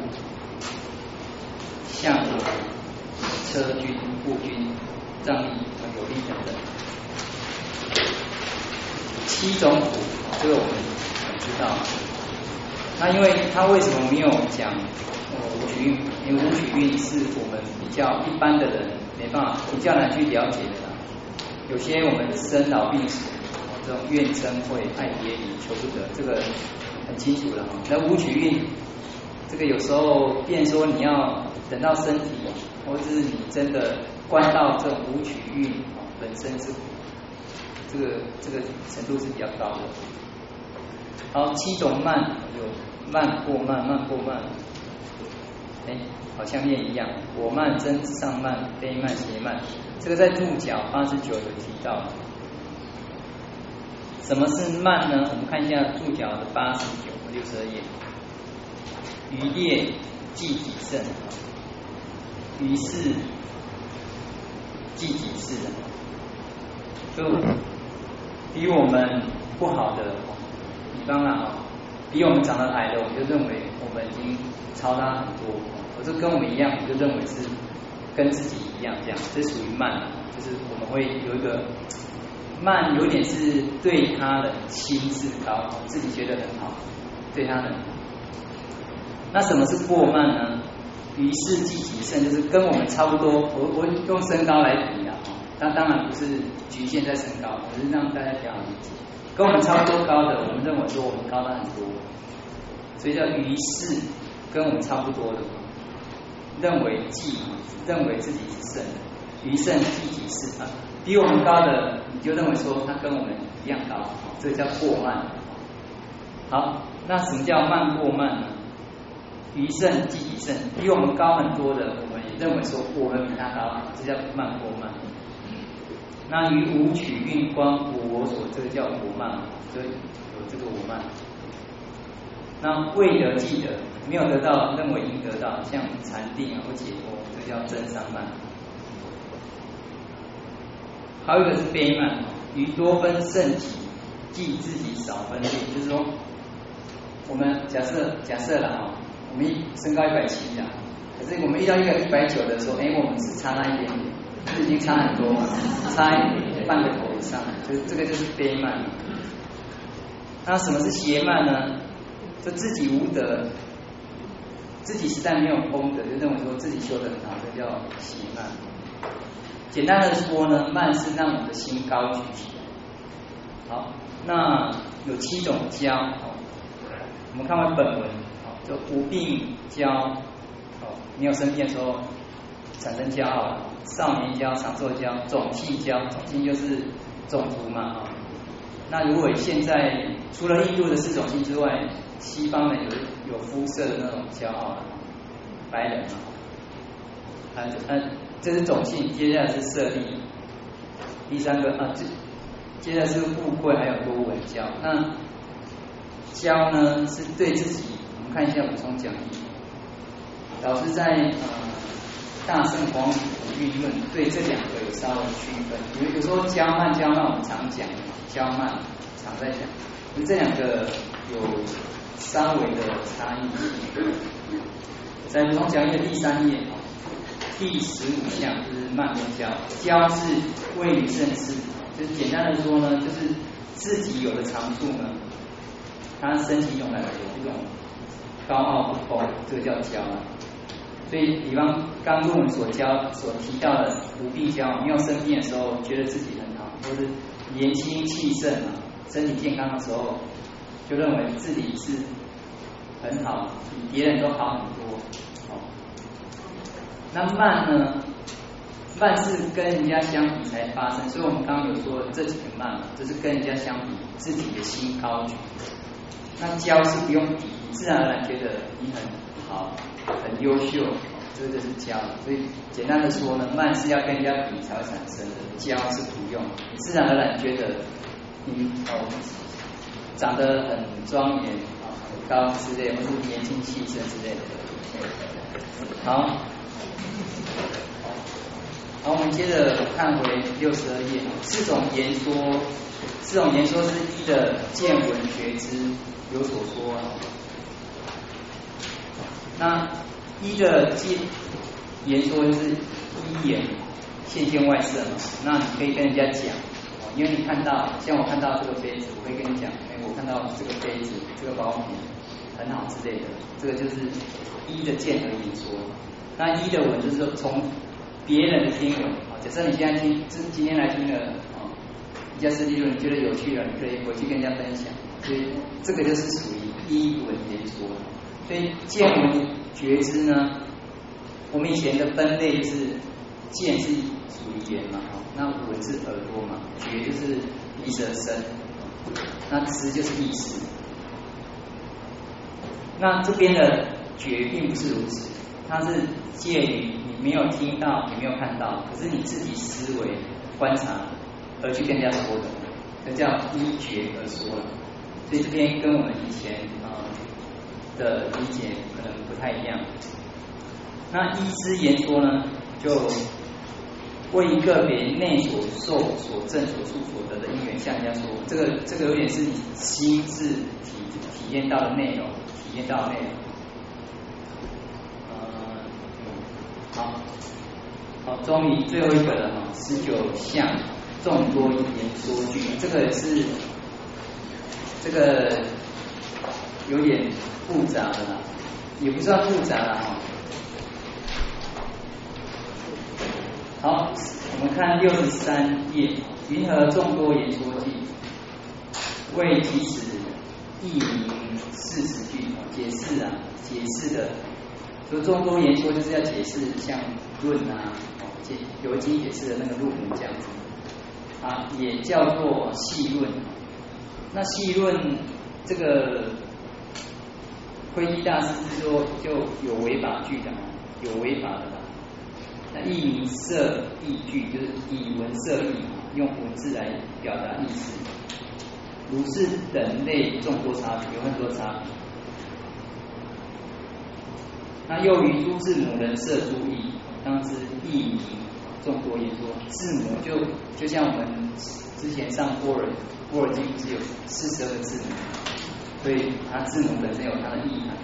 相国、车军、步军、仗义、有力等等。 七种苦，这个我们知道。那因为他为什么没有讲呃五取运？因为五取运是我们比较一般的人没办法比较难去了解的啦。有些我们生老病死，这种怨憎会、爱别离、求不得，这个很清楚了哈。那五取运，这个有时候变说你要等到身体，或者是你真的观到这种五取运本身是这个这个程度是比较高的。好，七种慢有慢过慢，慢过慢，哎，好像念一样，我慢、真上慢、非慢、邪慢，这个在注脚八十九有提到。什么是慢呢？我们看一下注脚的八十九和六十二页。余烈既己胜，于是既己事，就比我们不好的，比方啦，比我们长得矮的，我们就认为我们已经超他很多，或者跟我们一样，我们就认为是跟自己一样，这样，这属于慢，就是我们会有一个慢，有点是对他人心智高，自己觉得很好，对他人。那什么是过慢呢？于是既己胜，就是跟我们差不多。我我用身高来比啊，那当然不是局限在身高，而是让大家比较理解。跟我们差不多高的，我们认为说我们高他很多，所以叫于是跟我们差不多的，认为既认为自己是胜，于胜既己是啊，比我们高的你就认为说他跟我们一样高，这个叫过慢。好，那什么叫慢过慢呢？于胜既己胜，比我们高很多的，我们也认为说我们比他高，这叫慢过慢。那于五取运观无我所，这个叫我慢，所以有这个我慢。那未得既得，没有得到，认为已经得到，像禅定啊或解脱，这个叫真上慢。还有一个是悲慢，于多分胜己，即自己少分力，就是说，我们假设假设了哈。我们身高一百七啊，可是我们遇到一个一百九的时候，哎，我们只差那一点点，就已经差很多嘛，差半个头以上，就是这个就是悲慢。那什么是邪慢呢？就自己无德，自己实在没有功德，就认为说自己修得很好，这叫邪慢。简单的说呢，慢是让我们的心高举起来。好，那有七种骄，我们看完本文。就无病骄，哦，没有生病的时候产生骄傲，少年骄、长寿骄、种姓骄，种姓就是种族嘛，哈、哦。那如果现在除了印度的四种姓之外，西方呢有有肤色的那种骄傲，白人嘛，啊，呃，这是种姓，接下来是色力，第三个啊，这接下来是富贵，还有多闻骄。那骄呢是对自己。我们看一下补充讲义，老师在呃大圣广普运论对这两个有稍微区分。有有时候骄慢骄慢我们常讲，骄慢常在讲，可是这两个有稍微的差异性。在补充讲义的第三页，第十五项就是慢跟骄，骄是位于胜事，就是简单的说呢，就是自己有的长处呢，它升起一种来有一种。高傲不公，这个叫骄傲。所以，比方刚论文所教所提到的无病骄傲，没有生病的时候，觉得自己很好，或是年轻气盛啊，身体健康的时候，就认为自己是很好，比别人都好很多。哦，那慢呢？慢是跟人家相比才发生，所以我们刚刚有说这几个慢，就是跟人家相比，自己的心高举。那骄是不用比。自然而然觉得你很好，很优秀，这个就是骄。所以简单的说呢，慢是要跟人家比才会产生的，骄是不用。自然而然觉得你哦长得很庄严啊、很高之类，或是年轻气盛之类的。好，好，我们接着看回六十二页，四种言说，四种言说是一的见闻觉知有所说啊。那一的言说就是一言现见外色嘛，那你可以跟人家讲， 因为你看到，像我看到这个杯子，我会跟你讲，哎，我看到这个杯子，这个保养品很好之类的，这个就是一的见而言说。那一的文就是说从别人的听闻，啊，假设你现在听，今今天来听了啊，一家实例论，你觉得有趣了，你可以回去跟人家分享。所以这个就是属于一文言说。所以见闻觉知呢，我们以前的分类就是见是属于眼嘛，那闻是耳朵嘛，觉就是鼻舌身，那知就是意识。那这边的觉并不是如此，它是介于你没有听到，你没有看到，可是你自己思维观察而去跟人家说的，这叫依觉而说了。所以这边跟我们以前啊、呃、的理解可能不太一样。那依之言说呢，就为个别内所受、所证、所述、所得的因缘向人家说，这个这个有点是你心智体体验到的内容，体验到的内容。呃，好，好，终于最后一个了哈，十九项众多言说句，这个也是这个有点复杂的啦，也不算复杂啦哈。好，我们看六十三页，云何众多言说句，为其此译名四十句，解释啊，解释的，说众多言说就是要解释像论啊，解有经解释的那个论文这样子，啊，也叫做细论。那细论这个窥基大师是说就有违法句的，有违法的啦。那译名摄意句就是以文摄意，用文字来表达意思。如是等类众多差别，有很多差别。那又于诸字母人摄诸意，当知译名众多言说。字母就就像我们之前上波尔波尔经不是有四十二个字母，所以它字母本身有它的意涵。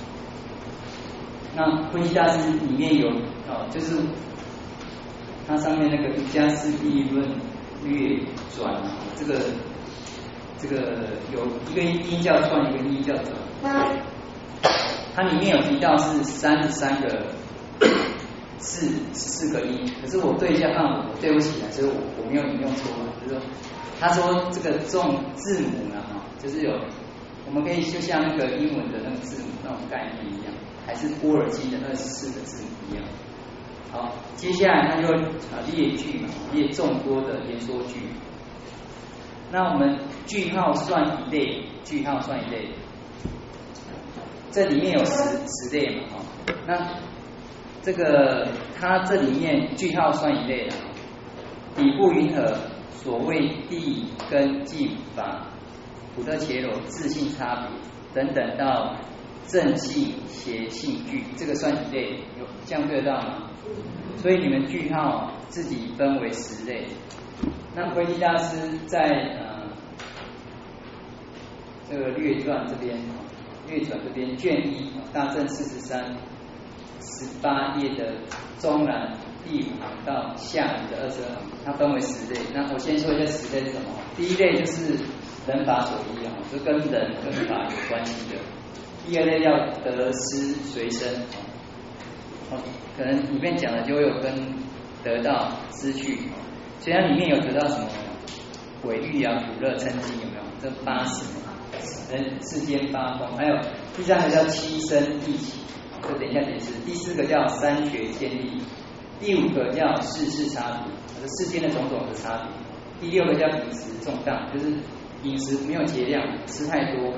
那窥基大师里面有哦，就是它上面那个瑜伽师地论略转啊，这个这个有一个音叫转，一个音叫转。它里面有提到是三十三个四四个音，可是我对一下看，我对不起来，所以我我没有引用错了。就是说，他说这个重字母呢，哈，就是有我们可以就像那个英文的那个字母那种概念一样。还是波尔基的二十四个字母一样。好，接下来他就啊列句嘛，列众多的言说句。那我们句号算一类，句号算一类，这里面有十十类嘛，哈。那这个它这里面句号算一类的，底部云何？所谓地根技法、普特伽罗、自性差别等等到。正性、邪性句，这个算一类，有这样对得到吗？所以你们句号自己分为十类。那窥基大师在呃这个略传这边，略传这边卷一大正四十三十八页的中栏第五行到下栏的二十二行，它分为十类。那我先说一下十类是什么。第一类就是人法所依啊，就跟人跟法有关系的。第二类要得失随身，哦，可能里面讲的就会有跟得到、失去，所以它里面有得到什么毁誉啊、苦乐、嗔惊，有没有？这八十，人世间八风，还有第三个叫七生一起，这等一下解释。第四个叫三学建立，第五个叫世事差别，世间的种种的差别。第六个叫饮食重当，就是饮食没有节量，吃太多。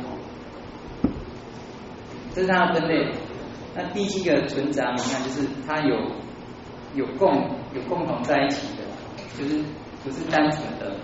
这是它的分类。那第七个存杂，你看就是它有有共有共同在一起的，就是不是单纯的。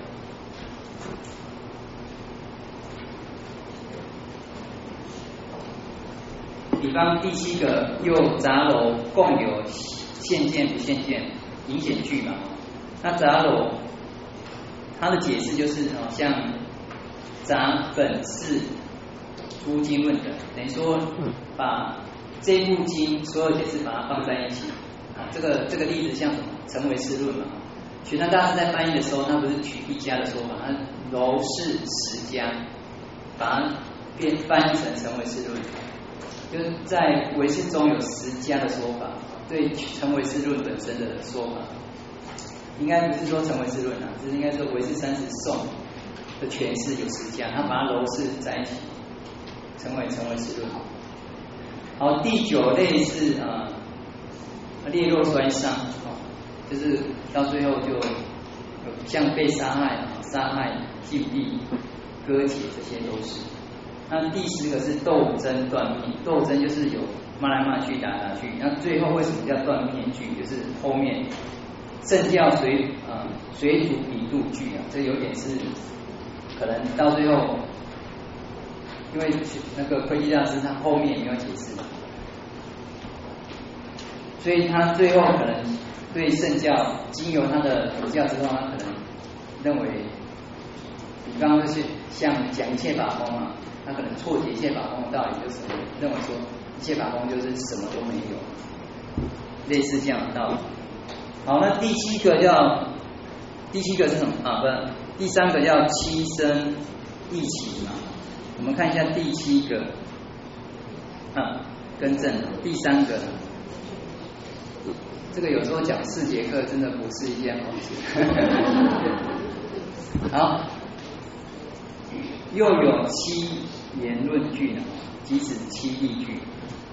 比方第七个又杂糅共有现见不现见引显句嘛。那杂糅它的解释就是啊，像杂本是出经论的，等于说把这部经所有解释把它放在一起啊。这个这个例子像什么？成唯识论嘛。 玄奘大师在翻译的时候，他不是取一家的说法，他娄氏十家，把它变翻译成成唯识论，就是在唯识中有十家的说法，对成唯识论本身的说法，应该不是说成唯识论啊，是应该说唯识三十颂的诠释有十家，他把它娄氏在一起，成为成唯识论。好，第九类是啊、呃、裂肉衰伤，哦，就是到最后就有像被杀害、杀害、禁闭、割解，这些都是。那第十个是斗争断面，斗争就是有骂来骂去、打来打去。那最后为什么叫断面句？就是后面圣教水啊、呃、水土比度句啊，这有点是可能到最后。因为那个窥基大师他后面也没有解释，所以他最后可能对圣教经由他的佛教之后，他可能认为，你刚刚就是像讲一切法空嘛，他可能错解一切法空的道理，就是认为说一切法空就是什么都没有，类似这样的道理。好，那第七个叫第七个是什么啊？不是，第三个叫七生一起嘛。我们看一下第七个，啊，更正，第三个，这个有时候讲四节课真的不是一件好事。好，又有七言论句呢，即指七例句，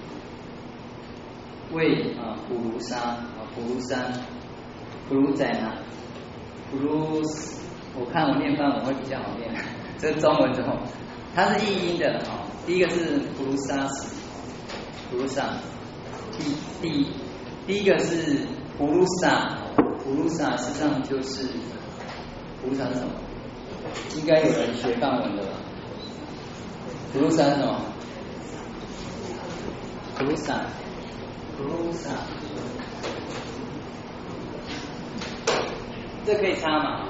为啊普卢沙啊普卢山，普卢在哪？普卢，我看我念梵文会比较好念，这是中文之后。它是译音的哦，第一个是普卢沙斯，普卢沙，第第第一个是普卢沙，普卢沙实际上就是普卢沙是什么？应该有人学梵文的吧？普卢沙是什么？普卢沙，普卢沙，这可以擦吗？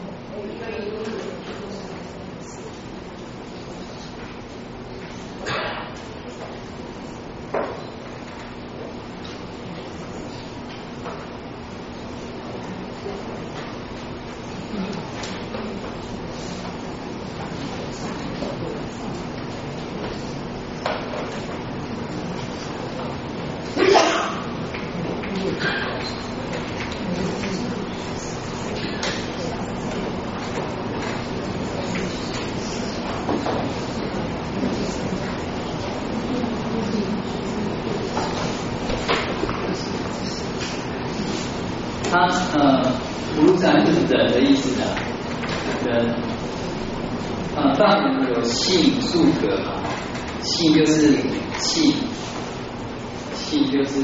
它呃，普卢萨就是人的意思啊，人，呃，梵文有性数格嘛，性就是气，气就是，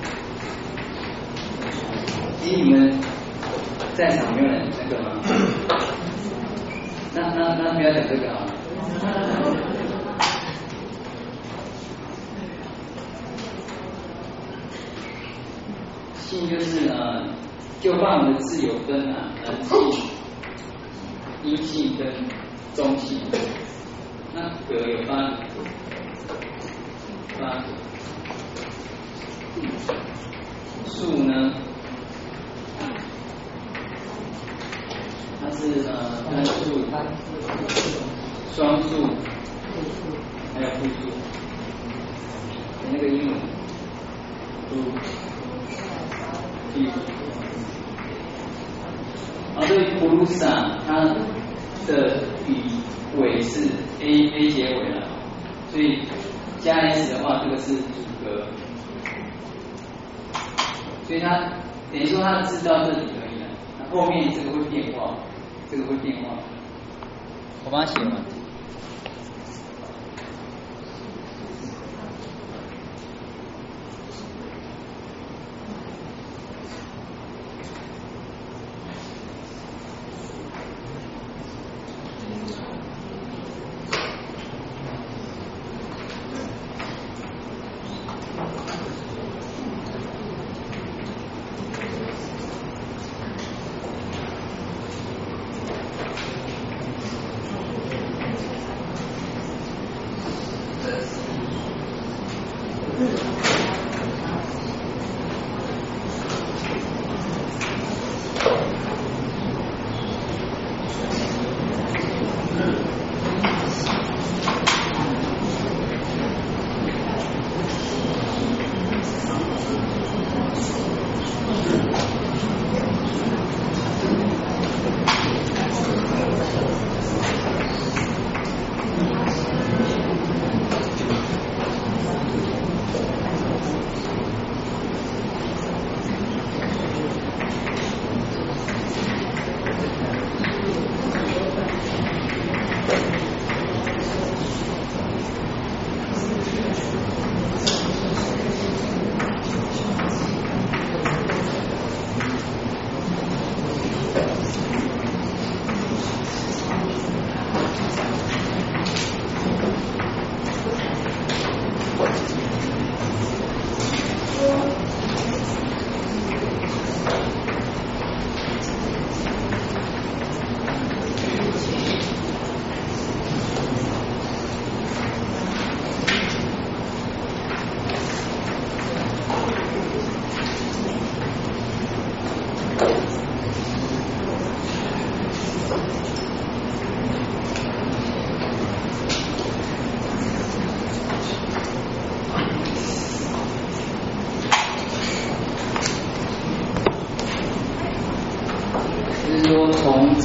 诶，你们在场没有人那个吗？那那那不要讲这个啊。性就是呃，就梵文的字有分啊，人性、阴性跟中性。那格有八个，八个。数呢，它是呃单数、双数，还有复数。那个英文，数。第啊，这个普卢萨它的语尾是 a a 结尾了，所以加 s 的话，这个是主格，所以它等于说它的字到这里而已了，那后面这个会变化，这个会变化，我把它写完。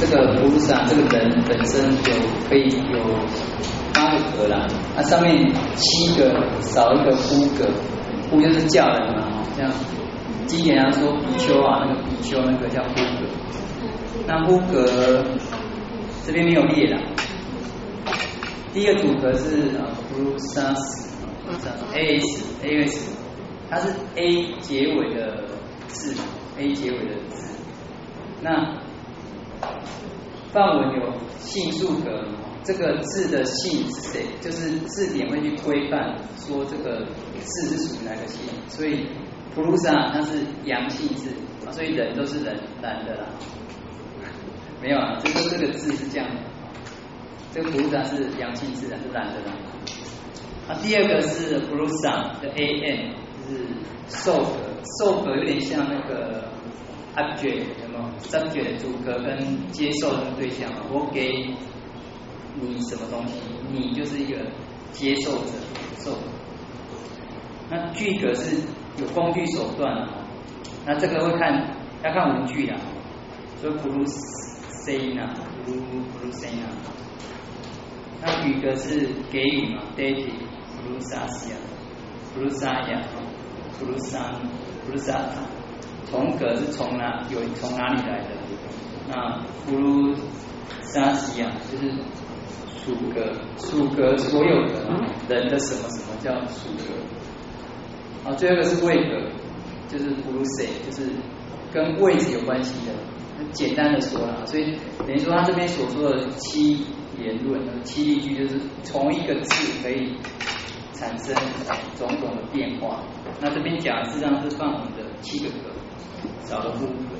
这个普鲁萨这个人本身有可以有八个格啦，那、啊、上面七个少一个呼格，呼就是叫人嘛，这样经典上说比丘啊，那个比丘那个叫呼格，那呼格这边没有列啦。第一个组合是啊普鲁萨斯 A S A S， 它是 A 结尾的字 ，A 结尾的字。那梵文有姓数格，这个字的姓是谁？就是字典会去规范说这个字是属于哪个姓，所以普鲁萨它是阳性字，所以人都是人男的啦。没有啊，就说这个字是这样的。这个普鲁萨是阳性字，是懒的啦。啊，第二个是普鲁萨的 A N， 就是受格，受格有点像那个 object， 有没有 subject 主格跟接受的对象嘛？我给你什么东西，你就是一个接受者，受格。那句格是有工具手段的，那这个会看要看文句啦，所以普鲁塞纳，普鲁普鲁塞纳。那语格是给予嘛 ，dative， 普鲁萨西亚，普鲁萨亚，普鲁萨普鲁萨塔。从格是从哪有从哪里来的？那普鲁萨西亚就是属格，属格所有的人的什么什么叫属格。好，最后一个是位格，就是普鲁塞，就是跟位置有关系的。简单的说啦，所以等于说他这边所说的七言论、七例句，就是同一个字可以产生种种的变化。那这边讲实际上是放我们的七个格，少了五个。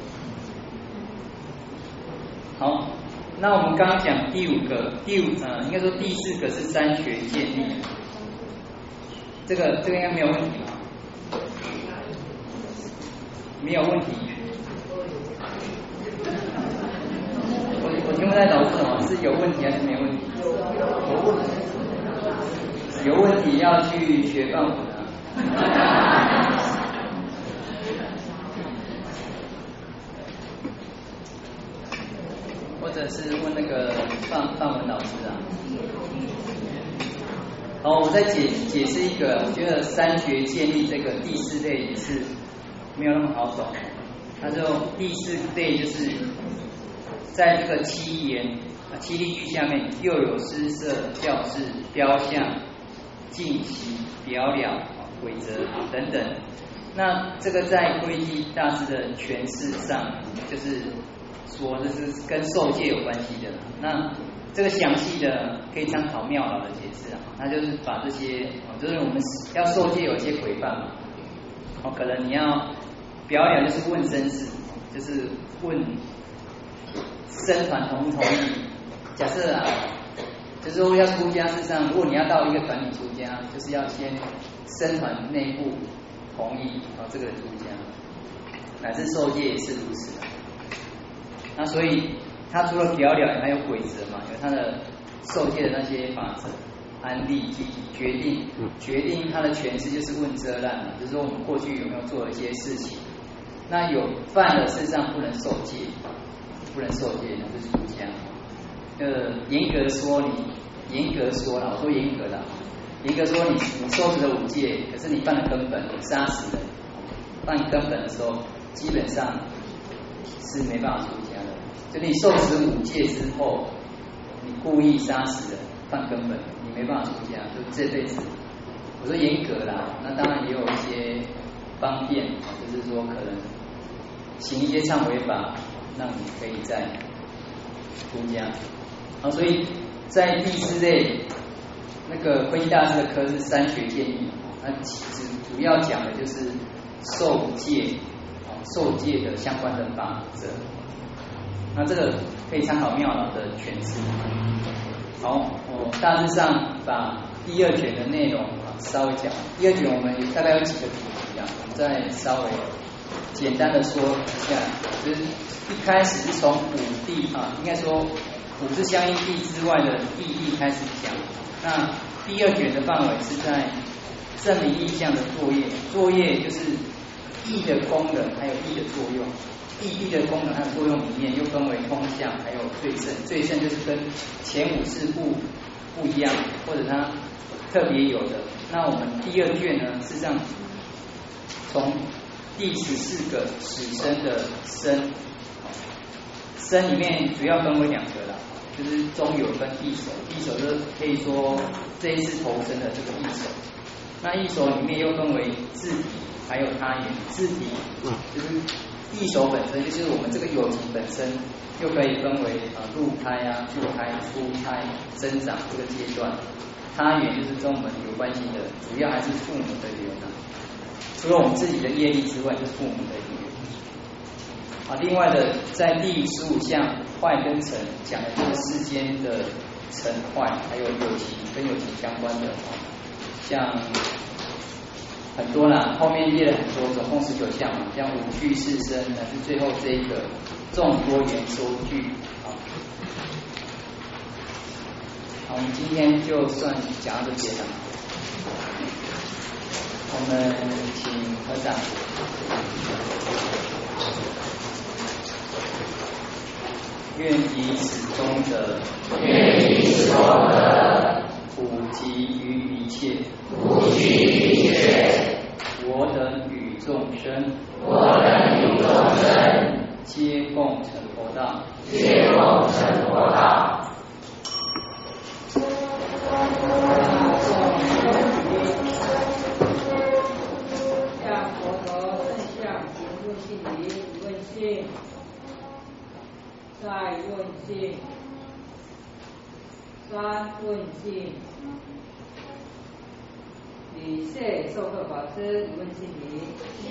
好，那我们刚刚讲第五个，第五呃，应该说第四个是三学建立。这个这个应该没有问题吧？没有问题。我我听不太懂是什么，是有问题还是没问题？有问题。有问题要去学梵文啊。或者是问那个范范文老师啊。好，我再解解释一个，我觉得三学建立这个第四类也是没有那么好懂。它就第四类就是在这个七言啊七例句下面，又有诗社、教士、雕像、敬习、表了、规则等等。那这个在归基大师的诠释上，就是说这是跟受戒有关系的。那这个详细的可以参考妙老的解释啊，那就是把这些，就是我们要受戒有一些规范嘛，哦，可能你要表了就是问身世，就是问僧团同不同意。假设啊，就是说要出家，事实上如果你要到一个团体出家，就是要先僧团内部同意啊，这个人出家，乃至受戒也是如此。那所以他除了表了，还有规则嘛，有他的受戒的那些法则、安立及决定，决定他的诠释就是问遮烂嘛，就是说我们过去有没有做了一些事情，那有犯了，事实上不能受戒，不能受戒，那就是出家。呃，严格说你，严格说了，我说严格的，严格说你你受持了五戒，可是你犯了根本，杀死人，犯根本的时候，基本上是没办法出家的。就你受持五戒之后，你故意杀死人，犯根本，你没办法出家，就这辈子。我说严格啦，那当然也有一些方便，就是说可能行一些忏悔法，让你可以再出家。好，所以在第四类那个归基大师的科是三学建议，那其实主要讲的就是受戒，受戒的相关的法则。那这个可以参考妙老的诠释。好，我大致上把第二卷的内容稍微讲。第二卷我们大概有几个主题啊，我们再稍微简单的说一下。就是一开始是从五谛啊，应该说五是相应谛之外的义谛开始讲。那第二卷的范围是在证明意象的作业，作业就是义的功能还有义的作用。义义的功能和作用里面又分为空相，还有最胜。最胜就是跟前五世不不一样，或者它特别有的。那我们第二卷呢，事实上从第十四个始生的生，生里面主要分为两个啦，就是中有跟异手。异手就是可以说这一次投生的这个异手。那异手里面又分为自体还有他缘。自体就是异手本身，就是我们这个有情本身，又可以分为啊入胎啊、入胎、出胎、生长这个阶段。他缘就是跟我们有关系的，主要还是父母的缘啊。除了我们自己的业力之外，就是父母的缘。啊，另外的在第十五项坏跟成讲的这个世间的成坏，还有有情跟有情相关的，像很多啦，后面列了很多，总共十九项嘛，像五趣四生，乃是最后这一个众多元说句。好，好，我们今天就算讲到这些了。我们请合掌。愿以此功德， 愿以此功德， 普及于一切， 普及于一切， 我等与众生， 我等与众生， 皆共成佛道， 皆共成佛道。 向佛陀正向行入信礼，问信。再问信，三问信，礼谢授课法师，问信礼。